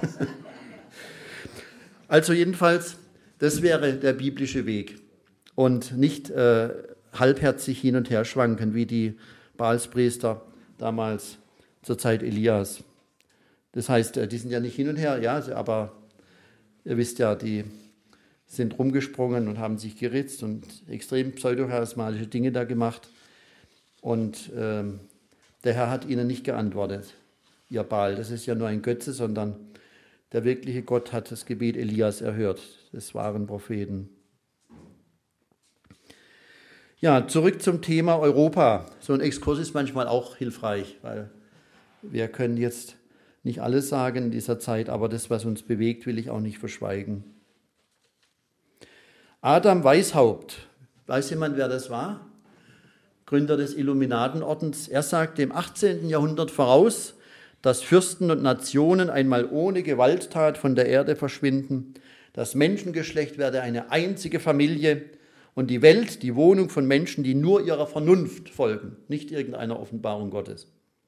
Also jedenfalls, das wäre der biblische Weg und nicht äh, halbherzig hin und her schwanken, wie die Baalspriester damals zur Zeit Elias. Das heißt, die sind ja nicht hin und her, ja, aber ihr wisst ja, die sind rumgesprungen und haben sich geritzt und extrem pseudocharismatische Dinge da gemacht. Und ähm, der Herr hat ihnen nicht geantwortet, ihr Baal. Das ist ja nur ein Götze, sondern der wirkliche Gott hat das Gebet Elias erhört, des wahren Propheten. Ja, zurück zum Thema Europa. So ein Exkurs ist manchmal auch hilfreich, weil wir können jetzt nicht alles sagen in dieser Zeit, aber das, was uns bewegt, will ich auch nicht verschweigen. Adam Weishaupt, weiß jemand, wer das war? Gründer des Illuminatenordens. Er sagte im achtzehnten Jahrhundert voraus, dass Fürsten und Nationen einmal ohne Gewalttat von der Erde verschwinden, das Menschengeschlecht werde eine einzige Familie und die Welt die Wohnung von Menschen, die nur ihrer Vernunft folgen, nicht irgendeiner Offenbarung Gottes.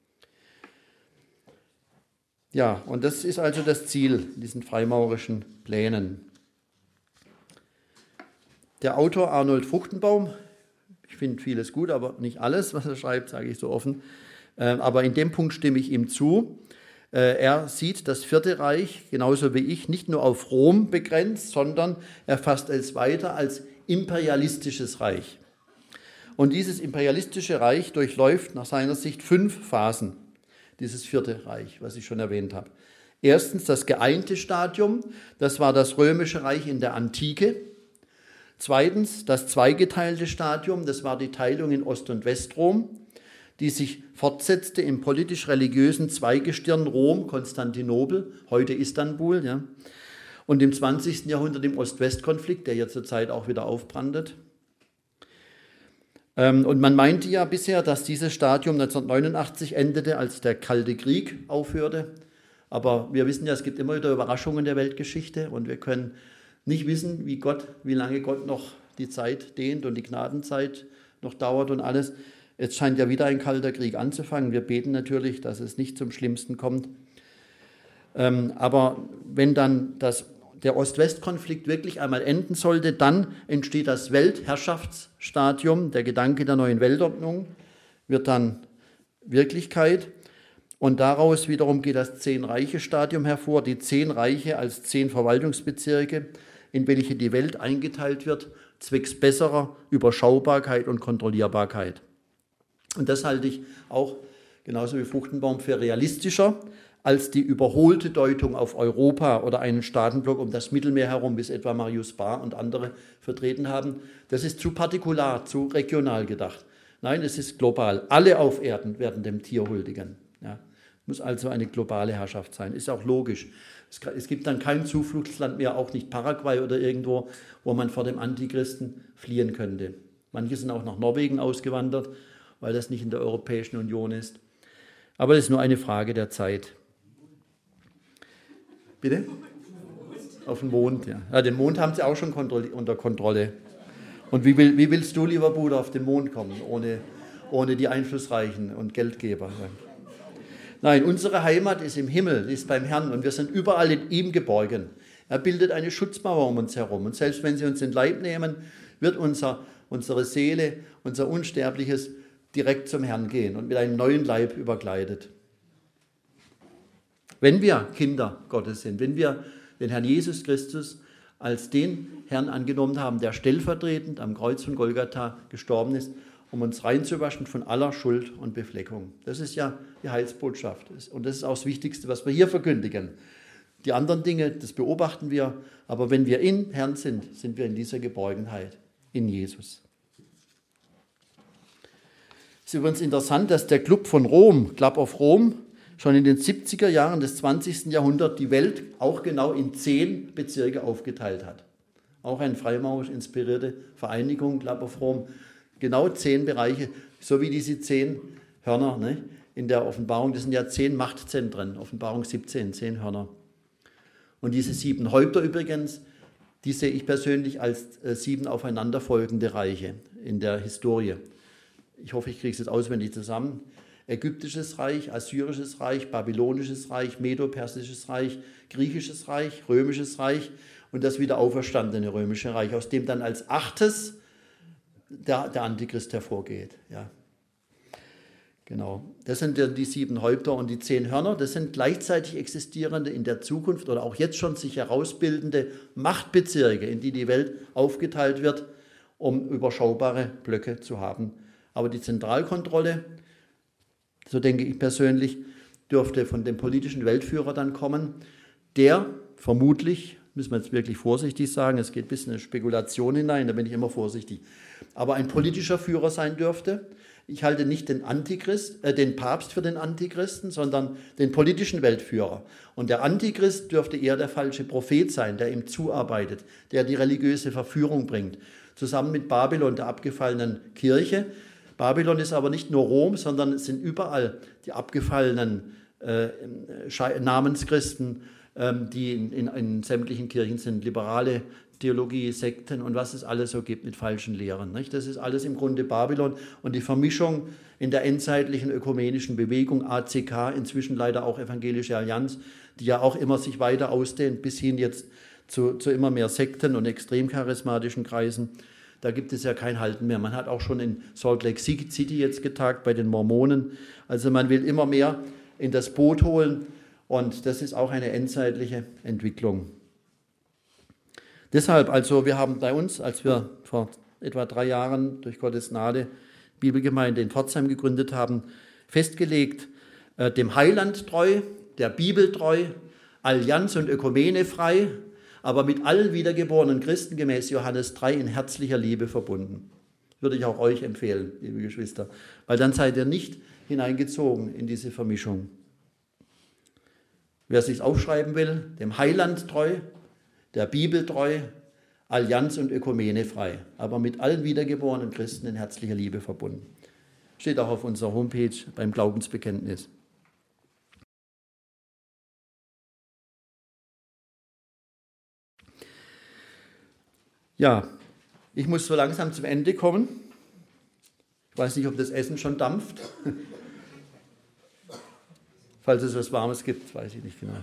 Ja, und das ist also das Ziel in diesen freimaurerischen Plänen. Der Autor Arnold Fruchtenbaum, ich finde vieles gut, aber nicht alles, was er schreibt, sage ich so offen, aber in dem Punkt stimme ich ihm zu. Er sieht das Vierte Reich, genauso wie ich, nicht nur auf Rom begrenzt, sondern er fasst es weiter als imperialistisches Reich. Und dieses imperialistische Reich durchläuft nach seiner Sicht fünf Phasen, dieses Vierte Reich, was ich schon erwähnt habe. Erstens das geeinte Stadium, das war das Römische Reich in der Antike. Zweitens das zweigeteilte Stadium, das war die Teilung in Ost- und Westrom, die sich fortsetzte im politisch-religiösen Zweigestirn Rom, Konstantinopel, heute Istanbul, ja, und im zwanzigsten Jahrhundert im Ost-West-Konflikt, der ja zurzeit auch wieder aufbrandet. Und man meinte ja bisher, dass dieses Stadium neunzehnhundertneunundachtzig endete, als der Kalte Krieg aufhörte. Aber wir wissen ja, es gibt immer wieder Überraschungen der Weltgeschichte und wir können nicht wissen, wie Gott, wie lange Gott noch die Zeit dehnt und die Gnadenzeit noch dauert und alles. Jetzt scheint ja wieder ein kalter Krieg anzufangen. Wir beten natürlich, dass es nicht zum Schlimmsten kommt. Ähm, aber wenn dann das, der Ost-West-Konflikt wirklich einmal enden sollte, dann entsteht das Weltherrschaftsstadium. Der Gedanke der neuen Weltordnung wird dann Wirklichkeit. Und daraus wiederum geht das Zehn-Reiche-Stadium hervor. Die zehn Reiche als zehn Verwaltungsbezirke, in welche die Welt eingeteilt wird, zwecks besserer Überschaubarkeit und Kontrollierbarkeit. Und das halte ich auch, genauso wie Fruchtenbaum, für realistischer als die überholte Deutung auf Europa oder einen Staatenblock um das Mittelmeer herum, bis etwa Marius Barr und andere vertreten haben. Das ist zu partikular, zu regional gedacht. Nein, es ist global. Alle auf Erden werden dem Tier huldigen. Ja, muss also eine globale Herrschaft sein. Ist auch logisch. Es, es gibt dann kein Zufluchtsland mehr, auch nicht Paraguay oder irgendwo, wo man vor dem Antichristen fliehen könnte. Manche sind auch nach Norwegen ausgewandert, weil das nicht in der Europäischen Union ist. Aber das ist nur eine Frage der Zeit. Bitte? Auf den Mond, ja. Ja, den Mond haben sie auch schon unter Kontrolle. Und wie, will, wie willst du, lieber Bruder, auf den Mond kommen, ohne, ohne die Einflussreichen und Geldgeber? Nein, unsere Heimat ist im Himmel, ist beim Herrn und wir sind überall in ihm geborgen. Er bildet eine Schutzmauer um uns herum. Und selbst wenn sie uns den Leib nehmen, wird unser, unsere Seele, unser Unsterbliches direkt zum Herrn gehen und mit einem neuen Leib überkleidet. Wenn wir Kinder Gottes sind, wenn wir den Herrn Jesus Christus als den Herrn angenommen haben, der stellvertretend am Kreuz von Golgatha gestorben ist, um uns reinzuwaschen von aller Schuld und Befleckung. Das ist ja die Heilsbotschaft. Und das ist auch das Wichtigste, was wir hier verkündigen. Die anderen Dinge, das beobachten wir, aber wenn wir in Herrn sind, sind wir in dieser Geborgenheit, in Jesus. Es ist übrigens interessant, dass der Club von Rom, Club of Rome, schon in den siebziger Jahren des zwanzigsten Jahrhunderts die Welt auch genau in zehn Bezirke aufgeteilt hat. Auch eine freimaurisch inspirierte Vereinigung, Club of Rome, genau zehn Bereiche, so wie diese zehn Hörner, ne, in der Offenbarung, das sind ja zehn Machtzentren, Offenbarung siebzehn, zehn Hörner. Und diese sieben Häupter übrigens, die sehe ich persönlich als äh, sieben aufeinanderfolgende Reiche in der Historie. Ich hoffe, ich kriege es jetzt auswendig zusammen. Ägyptisches Reich, Assyrisches Reich, Babylonisches Reich, Medo-Persisches Reich, Griechisches Reich, Römisches Reich und das wieder auferstandene Römische Reich, aus dem dann als achtes der, der Antichrist hervorgeht. Ja. Genau, das sind ja die sieben Häupter und die zehn Hörner. Das sind gleichzeitig existierende, in der Zukunft oder auch jetzt schon sich herausbildende Machtbezirke, in die die Welt aufgeteilt wird, um überschaubare Blöcke zu haben. Aber die Zentralkontrolle, so denke ich persönlich, dürfte von dem politischen Weltführer dann kommen, der vermutlich, müssen wir jetzt wirklich vorsichtig sagen, es geht ein bisschen in Spekulation hinein, da bin ich immer vorsichtig, aber ein politischer Führer sein dürfte. Ich halte nicht den Antichrist, äh, den Papst für den Antichristen, sondern den politischen Weltführer. Und der Antichrist dürfte eher der falsche Prophet sein, der ihm zuarbeitet, der die religiöse Verführung bringt, zusammen mit Babylon, der abgefallenen Kirche. Babylon ist aber nicht nur Rom, sondern es sind überall die abgefallenen äh, Namenschristen, äh, die in, in, in sämtlichen Kirchen sind, liberale Theologie, Sekten und was es alles so gibt mit falschen Lehren. Nicht? Das ist alles im Grunde Babylon und die Vermischung in der endzeitlichen ökumenischen Bewegung, A C K, inzwischen leider auch Evangelische Allianz, die ja auch immer sich weiter ausdehnt, bis hin jetzt zu, zu immer mehr Sekten und extrem charismatischen Kreisen. Da gibt es ja kein Halten mehr. Man hat auch schon in Salt Lake City jetzt getagt bei den Mormonen. Also man will immer mehr in das Boot holen Und das ist auch eine endzeitliche Entwicklung. Deshalb, also wir haben bei uns, als wir vor etwa drei Jahren durch Gottes Gnade Bibelgemeinde in Pforzheim gegründet haben, festgelegt, äh, dem Heiland treu, der Bibel treu, Allianz und Ökumene frei, aber mit allen wiedergeborenen Christen gemäß Johannes drei in herzlicher Liebe verbunden. Würde ich auch euch empfehlen, liebe Geschwister, weil dann seid ihr nicht hineingezogen in diese Vermischung. Wer sich aufschreiben will, dem Heiland treu, der Bibel treu, Allianz und Ökumene frei, aber mit allen wiedergeborenen Christen in herzlicher Liebe verbunden. Steht auch auf unserer Homepage beim Glaubensbekenntnis. Ja, ich muss so langsam zum Ende kommen. Ich weiß nicht, ob das Essen schon dampft. Falls es was Warmes gibt, weiß ich nicht genau.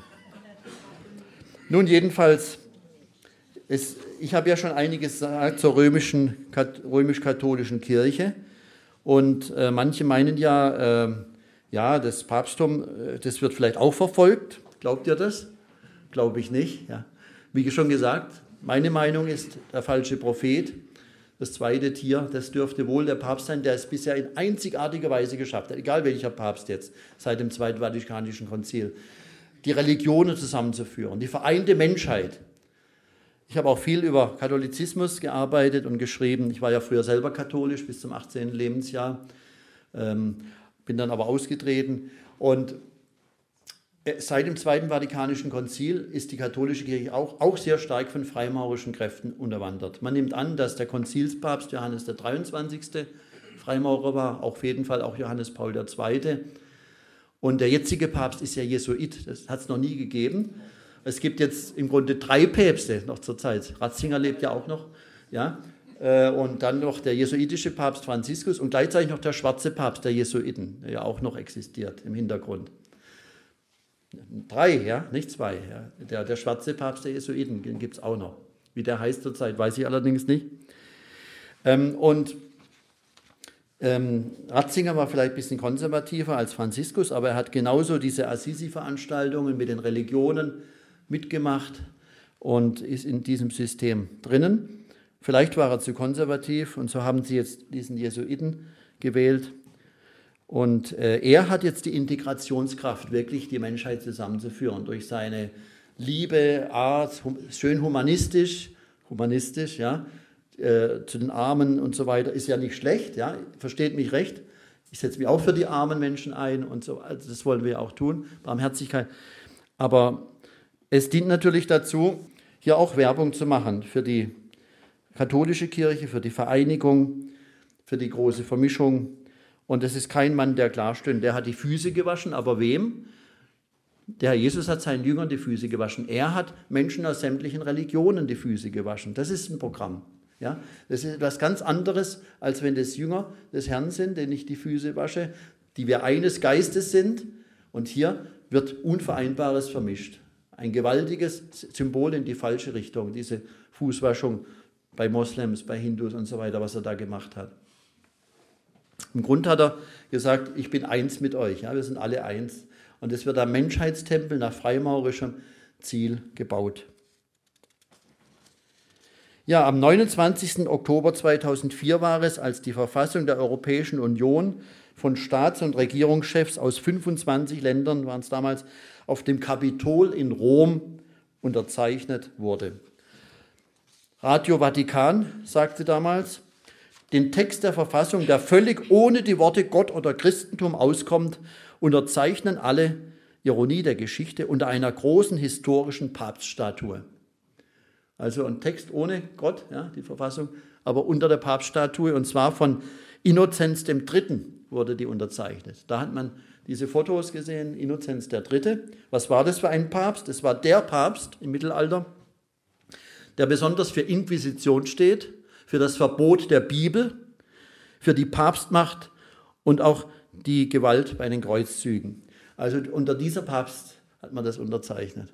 Nun, jedenfalls, es, ich habe ja schon einiges gesagt zur römischen, römisch-katholischen Kirche. Und äh, manche meinen ja, äh, ja, das Papsttum, äh, das wird vielleicht auch verfolgt. Glaubt ihr das? Glaube ich nicht. Ja. Wie schon gesagt, meine Meinung ist, der falsche Prophet, das zweite Tier, das dürfte wohl der Papst sein, der es bisher in einzigartiger Weise geschafft hat, egal welcher Papst jetzt, seit dem Zweiten Vatikanischen Konzil, die Religionen zusammenzuführen, die vereinte Menschheit. Ich habe auch viel über Katholizismus gearbeitet und geschrieben. Ich war ja früher selber katholisch bis zum achtzehnten Lebensjahr, ähm, bin dann aber ausgetreten. Und seit dem Zweiten Vatikanischen Konzil ist die katholische Kirche auch, auch sehr stark von freimaurerischen Kräften unterwandert. Man nimmt an, dass der Konzilspapst Johannes der dreiundzwanzigste Freimaurer war, auf jeden Fall auch Johannes Paul der Zweite. Und der jetzige Papst ist ja Jesuit, das hat es noch nie gegeben. Es gibt jetzt im Grunde drei Päpste noch zur Zeit. Ratzinger lebt ja auch noch. Ja? Und dann noch der jesuitische Papst Franziskus und gleichzeitig noch der schwarze Papst der Jesuiten, der ja auch noch existiert im Hintergrund. Drei, ja, nicht zwei. Ja. Der, der schwarze Papst der Jesuiten, den gibt es auch noch. Wie der heißt zurzeit, weiß ich allerdings nicht. Ähm, und ähm, Ratzinger war vielleicht ein bisschen konservativer als Franziskus, aber er hat genauso diese Assisi-Veranstaltungen mit den Religionen mitgemacht und ist in diesem System drinnen. Vielleicht war er zu konservativ und so haben sie jetzt diesen Jesuiten gewählt. Und äh, er hat jetzt die Integrationskraft, wirklich die Menschheit zusammenzuführen durch seine Liebe, Art, hum, schön humanistisch, humanistisch, ja, äh, zu den Armen und so weiter, ist ja nicht schlecht, ja, versteht mich recht. Ich setze mich auch für die armen Menschen ein und so, also das wollen wir auch tun, Barmherzigkeit. Aber es dient natürlich dazu, hier auch Werbung zu machen für die katholische Kirche, für die Vereinigung, für die große Vermischung. Und es ist kein Mann, der klarstünde, der hat die Füße gewaschen, aber wem? Der Herr Jesus hat seinen Jüngern die Füße gewaschen. Er hat Menschen aus sämtlichen Religionen die Füße gewaschen. Das ist ein Programm. Ja? Das ist etwas ganz anderes, als wenn das Jünger des Herrn sind, denen ich die Füße wasche, die wir eines Geistes sind. Und hier wird Unvereinbares vermischt. Ein gewaltiges Symbol in die falsche Richtung, diese Fußwaschung bei Moslems, bei Hindus und so weiter, was er da gemacht hat. Im Grund hat er gesagt, ich bin eins mit euch, ja, wir sind alle eins. Und es wird ein Menschheitstempel nach freimaurischem Ziel gebaut. Ja, am neunundzwanzigsten Oktober zweitausendvier war es, als die Verfassung der Europäischen Union von Staats- und Regierungschefs aus fünfundzwanzig Ländern, waren es damals, auf dem Kapitol in Rom unterzeichnet wurde. Radio Vatikan sagte damals, den Text der Verfassung, der völlig ohne die Worte Gott oder Christentum auskommt, unterzeichnen alle, Ironie der Geschichte, unter einer großen historischen Papststatue. Also ein Text ohne Gott, ja, die Verfassung, aber unter der Papststatue, und zwar von Innozenz der Dritte wurde die unterzeichnet. Da hat man diese Fotos gesehen, Innozenz der Dritte. Was war das für ein Papst? Es war der Papst im Mittelalter, der besonders für Inquisition steht, für das Verbot der Bibel, für die Papstmacht und auch die Gewalt bei den Kreuzzügen. Also unter dieser Papst hat man das unterzeichnet.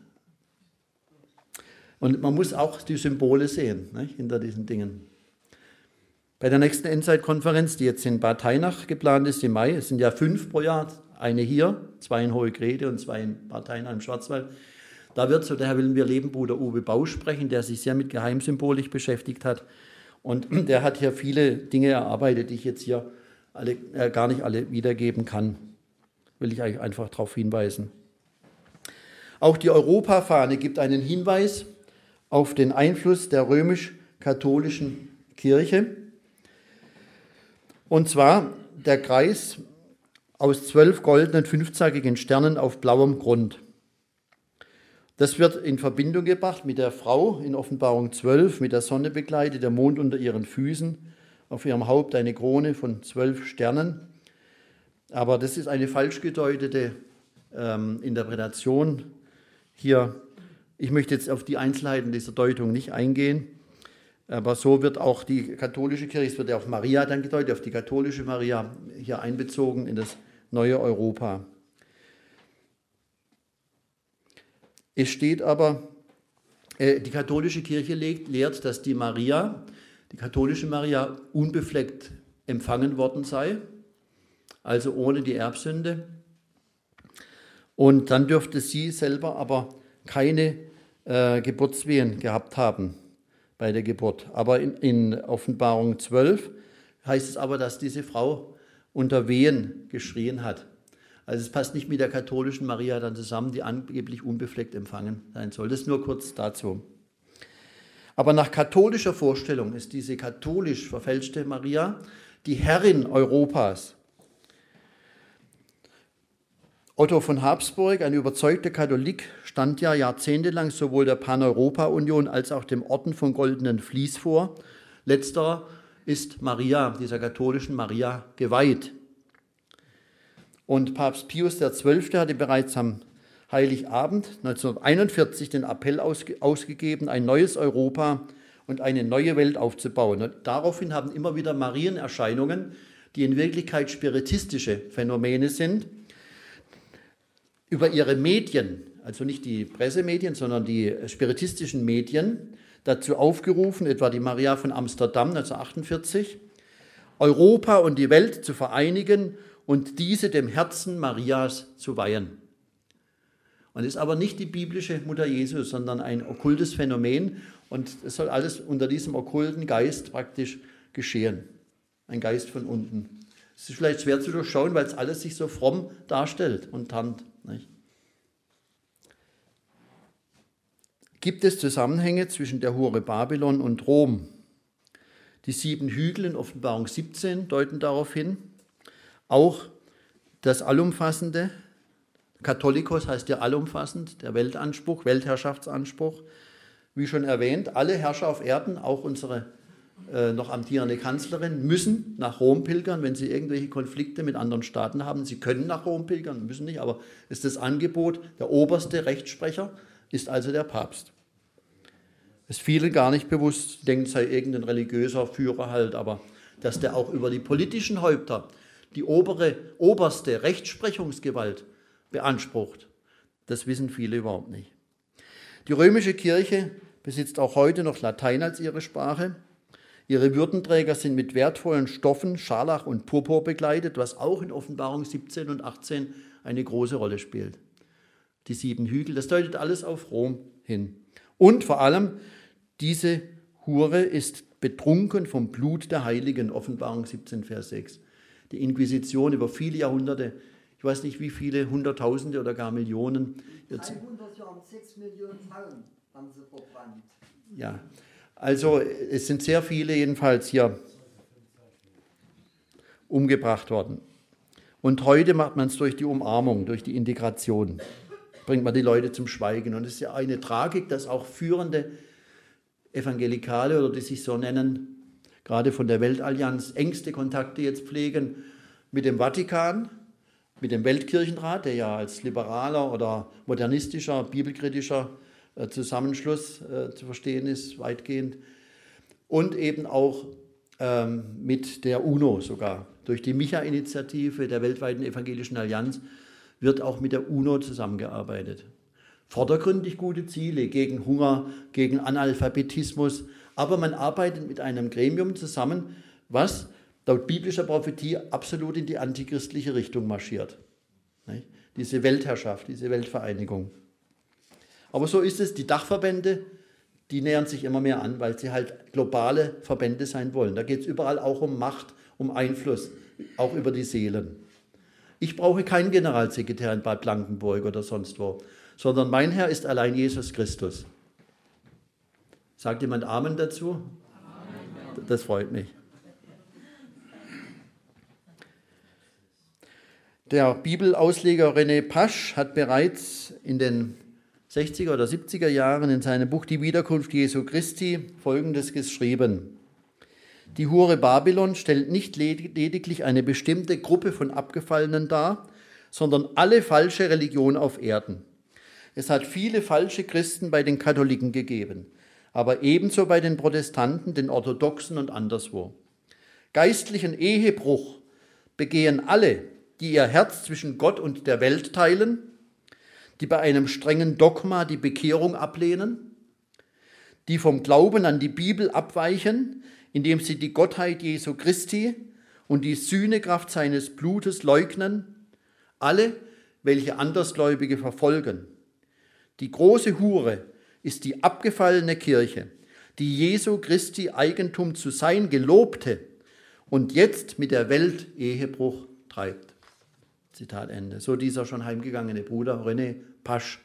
Und man muss auch die Symbole sehen, nicht, hinter diesen Dingen. Bei der nächsten Endzeitkonferenz, die jetzt in Bad Hainach geplant ist im Mai, es sind ja fünf pro Jahr, eine hier, zwei in Hohe Grete und zwei in Parteien im Schwarzwald. Da wird so, daher will wir leben Bruder Uwe Bausch sprechen, der sich sehr mit Geheimsymbolik beschäftigt hat. Und der hat hier viele Dinge erarbeitet, die ich jetzt hier alle, äh, gar nicht alle wiedergeben kann. Will ich euch einfach darauf hinweisen. Auch die Europafahne gibt einen Hinweis auf den Einfluss der römisch-katholischen Kirche. Und zwar der Kreis aus zwölf goldenen fünfzackigen Sternen auf blauem Grund. Das wird in Verbindung gebracht mit der Frau in Offenbarung zwölf, mit der Sonne begleitet, der Mond unter ihren Füßen, auf ihrem Haupt eine Krone von zwölf Sternen. Aber das ist eine falsch gedeutete ähm, Interpretation hier. Ich möchte jetzt auf die Einzelheiten dieser Deutung nicht eingehen, aber so wird auch die katholische Kirche, es wird ja auf Maria dann gedeutet, auf die katholische Maria hier einbezogen in das neue Europa. Es steht aber, äh, die katholische Kirche legt, lehrt, dass die Maria, die katholische Maria, unbefleckt empfangen worden sei, also ohne die Erbsünde. Und dann dürfte sie selber aber keine äh, Geburtswehen gehabt haben bei der Geburt. Aber in, in Offenbarung zwölf heißt es aber, dass diese Frau unter Wehen geschrien hat. Also es passt nicht mit der katholischen Maria dann zusammen, die angeblich unbefleckt empfangen sein soll. Das nur kurz dazu. Aber nach katholischer Vorstellung ist diese katholisch verfälschte Maria die Herrin Europas. Otto von Habsburg, ein überzeugter Katholik, stand ja jahrzehntelang sowohl der Pan-Europa-Union als auch dem Orden vom Goldenen Vlies vor. Letzterer ist Maria, dieser katholischen Maria, geweiht. Und Papst Pius der Zwölfte hatte bereits am Heiligabend neunzehnhunderteinundvierzig den Appell ausge- ausgegeben, ein neues Europa und eine neue Welt aufzubauen. Und daraufhin haben immer wieder Marienerscheinungen, die in Wirklichkeit spiritistische Phänomene sind, über ihre Medien, also nicht die Pressemedien, sondern die spiritistischen Medien, dazu aufgerufen, etwa die Maria von Amsterdam neunzehnhundertachtundvierzig, Europa und die Welt zu vereinigen und diese dem Herzen Marias zu weihen. Und es ist aber nicht die biblische Mutter Jesu, sondern ein okkultes Phänomen und es soll alles unter diesem okkulten Geist praktisch geschehen. Ein Geist von unten. Es ist vielleicht schwer zu durchschauen, weil es alles sich so fromm darstellt und tarnt. Nicht? Gibt es Zusammenhänge zwischen der Hure Babylon und Rom? Die sieben Hügel in Offenbarung siebzehn deuten darauf hin. Auch das allumfassende, Katholikos heißt ja allumfassend, der Weltanspruch, Weltherrschaftsanspruch. Wie schon erwähnt, alle Herrscher auf Erden, auch unsere äh, noch amtierende Kanzlerin, müssen nach Rom pilgern, wenn sie irgendwelche Konflikte mit anderen Staaten haben. Sie können nach Rom pilgern, müssen nicht, aber ist das Angebot, der oberste Rechtssprecher ist also der Papst. Ist vielen gar nicht bewusst, denken, es sei irgendein religiöser Führer halt, aber dass der auch über die politischen Häupter die obere, oberste Rechtsprechungsgewalt beansprucht, das wissen viele überhaupt nicht. Die römische Kirche besitzt auch heute noch Latein als ihre Sprache. Ihre Würdenträger sind mit wertvollen Stoffen, Scharlach und Purpur bekleidet, was auch in Offenbarung siebzehn und achtzehn eine große Rolle spielt. Die sieben Hügel, das deutet alles auf Rom hin. Und vor allem, diese Hure ist betrunken vom Blut der Heiligen, Offenbarung siebzehn, Vers sechs. Die Inquisition über viele Jahrhunderte, ich weiß nicht wie viele, Hunderttausende oder gar Millionen. dreihundert Jahren, sechs Millionen Frauen haben sie verbrannt. Ja, also es sind sehr viele jedenfalls hier umgebracht worden. Und heute macht man es durch die Umarmung, durch die Integration, bringt man die Leute zum Schweigen. Und es ist ja eine Tragik, dass auch führende Evangelikale oder die sich so nennen, gerade von der Weltallianz, engste Kontakte jetzt pflegen mit dem Vatikan, mit dem Weltkirchenrat, der ja als liberaler oder modernistischer, bibelkritischer äh, Zusammenschluss äh, zu verstehen ist, weitgehend, und eben auch ähm, mit der UNO sogar. Durch die Micha-Initiative der weltweiten evangelischen Allianz wird auch mit der UNO zusammengearbeitet. Vordergründig gute Ziele gegen Hunger, gegen Analphabetismus, aber man arbeitet mit einem Gremium zusammen, was laut biblischer Prophetie absolut in die antichristliche Richtung marschiert. Nicht? Diese Weltherrschaft, diese Weltvereinigung. Aber so ist es, die Dachverbände, die nähern sich immer mehr an, weil sie halt globale Verbände sein wollen. Da geht es überall auch um Macht, um Einfluss, auch über die Seelen. Ich brauche keinen Generalsekretär in Bad Blankenburg oder sonst wo, sondern mein Herr ist allein Jesus Christus. Sagt jemand Amen dazu? Amen. Das freut mich. Der Bibelausleger René Pasch hat bereits in den sechziger oder siebziger Jahren in seinem Buch Die Wiederkunft Jesu Christi Folgendes geschrieben. Die Hure Babylon stellt nicht lediglich eine bestimmte Gruppe von Abgefallenen dar, sondern alle falsche Religion auf Erden. Es hat viele falsche Christen bei den Katholiken gegeben, aber ebenso bei den Protestanten, den Orthodoxen und anderswo. Geistlichen Ehebruch begehen alle, die ihr Herz zwischen Gott und der Welt teilen, die bei einem strengen Dogma die Bekehrung ablehnen, die vom Glauben an die Bibel abweichen, indem sie die Gottheit Jesu Christi und die Sühnekraft seines Blutes leugnen, alle, welche Andersgläubige verfolgen. Die große Hure ist die abgefallene Kirche, die Jesu Christi Eigentum zu sein gelobte und jetzt mit der Welt Ehebruch treibt. Zitat Ende. So dieser schon heimgegangene Bruder René Pasch.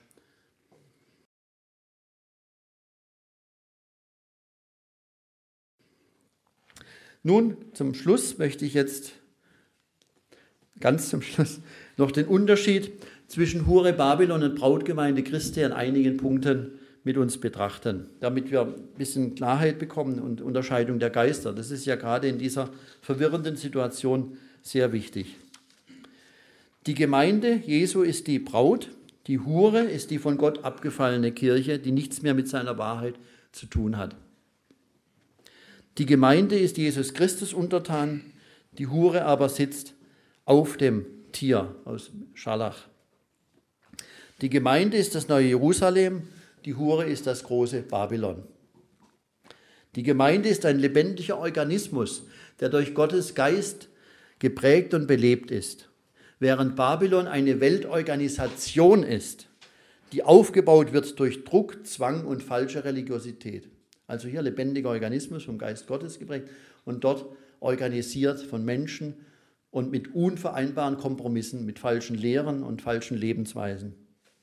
Nun, zum Schluss möchte ich jetzt, ganz zum Schluss, noch den Unterschied zwischen Hure Babylon und Brautgemeinde Christi an einigen Punkten mit uns betrachten, damit wir ein bisschen Klarheit bekommen und Unterscheidung der Geister. Das ist ja gerade in dieser verwirrenden Situation sehr wichtig. Die Gemeinde Jesu ist die Braut, die Hure ist die von Gott abgefallene Kirche, die nichts mehr mit seiner Wahrheit zu tun hat. Die Gemeinde ist Jesus Christus untertan, die Hure aber sitzt auf dem Tier aus Scharlach. Die Gemeinde ist das neue Jerusalem, die Hure ist das große Babylon. Die Gemeinde ist ein lebendiger Organismus, der durch Gottes Geist geprägt und belebt ist. Während Babylon eine Weltorganisation ist, die aufgebaut wird durch Druck, Zwang und falsche Religiosität. Also hier lebendiger Organismus vom Geist Gottes geprägt und dort organisiert von Menschen und mit unvereinbaren Kompromissen, mit falschen Lehren und falschen Lebensweisen.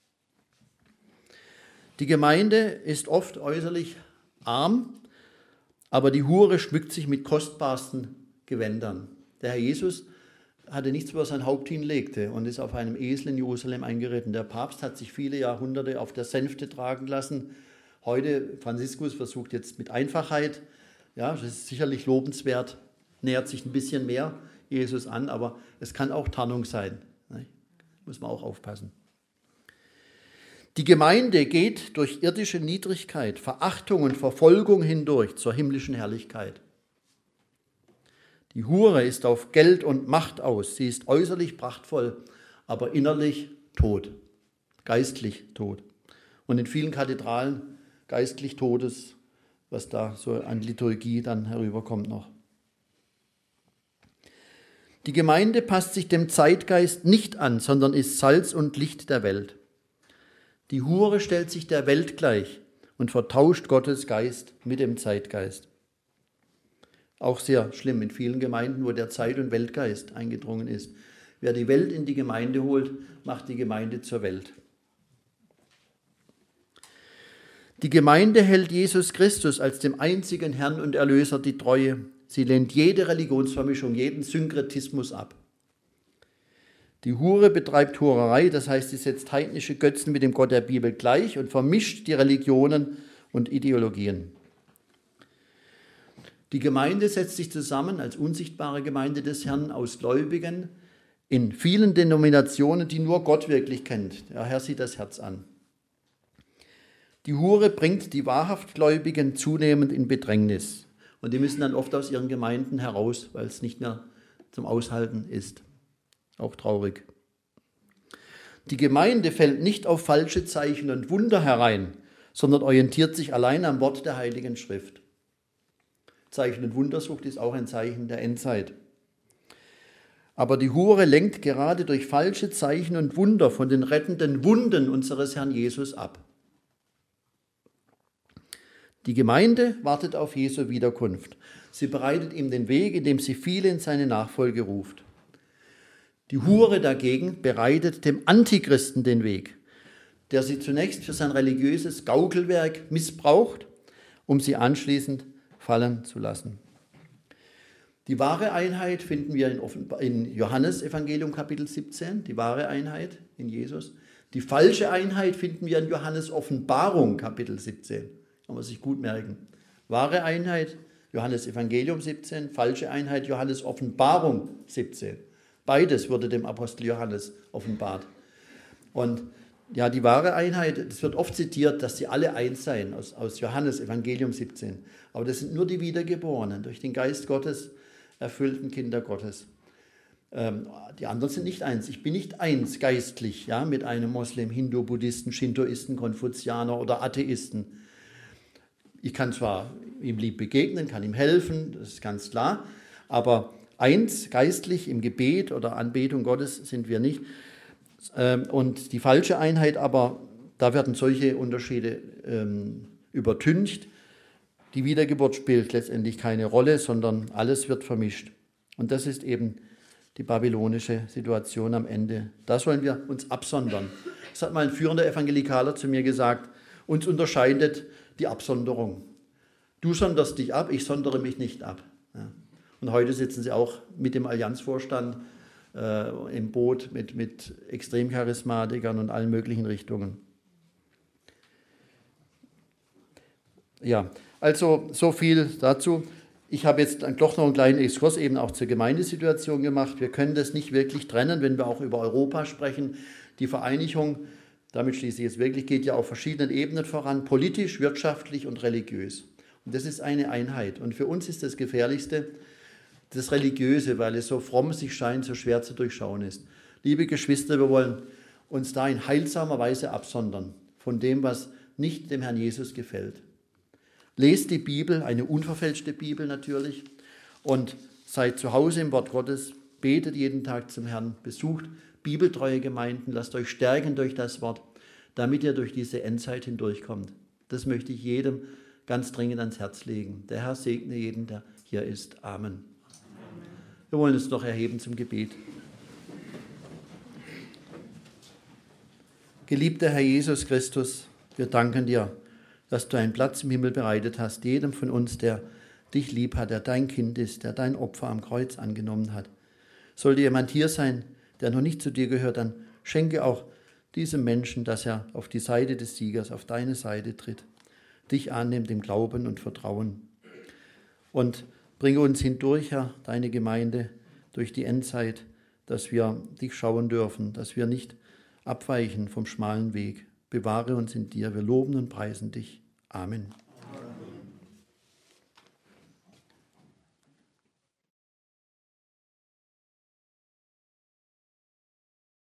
Die Gemeinde ist oft äußerlich arm, aber die Hure schmückt sich mit kostbarsten Gewändern. Der Herr Jesus hatte nichts, wo er sein Haupt hinlegte und ist auf einem Esel in Jerusalem eingeritten. Der Papst hat sich viele Jahrhunderte auf der Sänfte tragen lassen. Heute, Franziskus versucht jetzt mit Einfachheit, ja, das ist sicherlich lobenswert, nähert sich ein bisschen mehr Jesus an, aber es kann auch Tarnung sein. Ne? Muss man auch aufpassen. Die Gemeinde geht durch irdische Niedrigkeit, Verachtung und Verfolgung hindurch zur himmlischen Herrlichkeit. Die Hure ist auf Geld und Macht aus. Sie ist äußerlich prachtvoll, aber innerlich tot, geistlich tot. Und in vielen Kathedralen geistlich Todes, was da so an Liturgie dann herüberkommt noch. Die Gemeinde passt sich dem Zeitgeist nicht an, sondern ist Salz und Licht der Welt. Die Hure stellt sich der Welt gleich und vertauscht Gottes Geist mit dem Zeitgeist. Auch sehr schlimm in vielen Gemeinden, wo der Zeit- und Weltgeist eingedrungen ist. Wer die Welt in die Gemeinde holt, macht die Gemeinde zur Welt. Die Gemeinde hält Jesus Christus als dem einzigen Herrn und Erlöser die Treue. Sie lehnt jede Religionsvermischung, jeden Synkretismus ab. Die Hure betreibt Hurerei, das heißt, sie setzt heidnische Götzen mit dem Gott der Bibel gleich und vermischt die Religionen und Ideologien. Die Gemeinde setzt sich zusammen als unsichtbare Gemeinde des Herrn aus Gläubigen in vielen Denominationen, die nur Gott wirklich kennt. Der Herr sieht das Herz an. Die Hure bringt die wahrhaft Gläubigen zunehmend in Bedrängnis. Und die müssen dann oft aus ihren Gemeinden heraus, weil es nicht mehr zum Aushalten ist. Auch traurig. Die Gemeinde fällt nicht auf falsche Zeichen und Wunder herein, sondern orientiert sich allein am Wort der Heiligen Schrift. Zeichen und Wundersucht ist auch ein Zeichen der Endzeit. Aber die Hure lenkt gerade durch falsche Zeichen und Wunder von den rettenden Wunden unseres Herrn Jesus ab. Die Gemeinde wartet auf Jesu Wiederkunft. Sie bereitet ihm den Weg, indem sie viele in seine Nachfolge ruft. Die Hure dagegen bereitet dem Antichristen den Weg, der sie zunächst für sein religiöses Gaukelwerk missbraucht, um sie anschließend fallen zu lassen. Die wahre Einheit finden wir in, Offenbar- in Johannes Evangelium Kapitel siebzehn, die wahre Einheit in Jesus. Die falsche Einheit finden wir in Johannes Offenbarung Kapitel siebzehn. Kann man sich gut merken. Wahre Einheit Johannes Evangelium siebzehn, falsche Einheit Johannes Offenbarung siebzehn. Beides wurde dem Apostel Johannes offenbart. Und ja, die wahre Einheit, es wird oft zitiert, dass sie alle eins seien, aus, aus Johannes Evangelium siebzehn. Aber das sind nur die Wiedergeborenen, durch den Geist Gottes erfüllten Kinder Gottes. Ähm, die anderen sind nicht eins. Ich bin nicht eins geistlich, ja, mit einem Moslem, Hindu, Buddhisten, Shintoisten, Konfuzianer oder Atheisten. Ich kann zwar ihm lieb begegnen, kann ihm helfen, das ist ganz klar, aber eins geistlich im Gebet oder Anbetung Gottes sind wir nicht. Und die falsche Einheit aber, da werden solche Unterschiede ähm, übertüncht. Die Wiedergeburt spielt letztendlich keine Rolle, sondern alles wird vermischt. Und das ist eben die babylonische Situation am Ende. Da sollen wir uns absondern. Das hat mal ein führender Evangelikaler zu mir gesagt, uns unterscheidet die Absonderung. Du sonderst dich ab, ich sondere mich nicht ab. Ja. Und heute sitzen sie auch mit dem Allianzvorstand äh, im Boot mit, mit Extremcharismatikern und allen möglichen Richtungen. Ja, also so viel dazu. Ich habe jetzt doch noch einen kleinen Exkurs eben auch zur Gemeindesituation gemacht. Wir können das nicht wirklich trennen, wenn wir auch über Europa sprechen. Die Vereinigung, damit schließe ich jetzt wirklich, geht ja auf verschiedenen Ebenen voran, politisch, wirtschaftlich und religiös. Und das ist eine Einheit. Und für uns ist das Gefährlichste das Religiöse, weil es so fromm sich scheint, so schwer zu durchschauen ist. Liebe Geschwister, wir wollen uns da in heilsamer Weise absondern von dem, was nicht dem Herrn Jesus gefällt. Lest die Bibel, eine unverfälschte Bibel natürlich, und seid zu Hause im Wort Gottes, betet jeden Tag zum Herrn, besucht bibeltreue Gemeinden, lasst euch stärken durch das Wort, damit ihr durch diese Endzeit hindurchkommt. Das möchte ich jedem ganz dringend ans Herz legen. Der Herr segne jeden, der hier ist. Amen. Wir wollen uns noch erheben zum Gebet. Geliebter Herr Jesus Christus, wir danken dir, dass du einen Platz im Himmel bereitet hast, jedem von uns, der dich lieb hat, der dein Kind ist, der dein Opfer am Kreuz angenommen hat. Sollte jemand hier sein, der noch nicht zu dir gehört, dann schenke auch diesem Menschen, dass er auf die Seite des Siegers, auf deine Seite tritt, dich annimmt im Glauben und Vertrauen. Und bringe uns hindurch, Herr, deine Gemeinde, durch die Endzeit, dass wir dich schauen dürfen, dass wir nicht abweichen vom schmalen Weg. Bewahre uns in dir. Wir loben und preisen dich. Amen.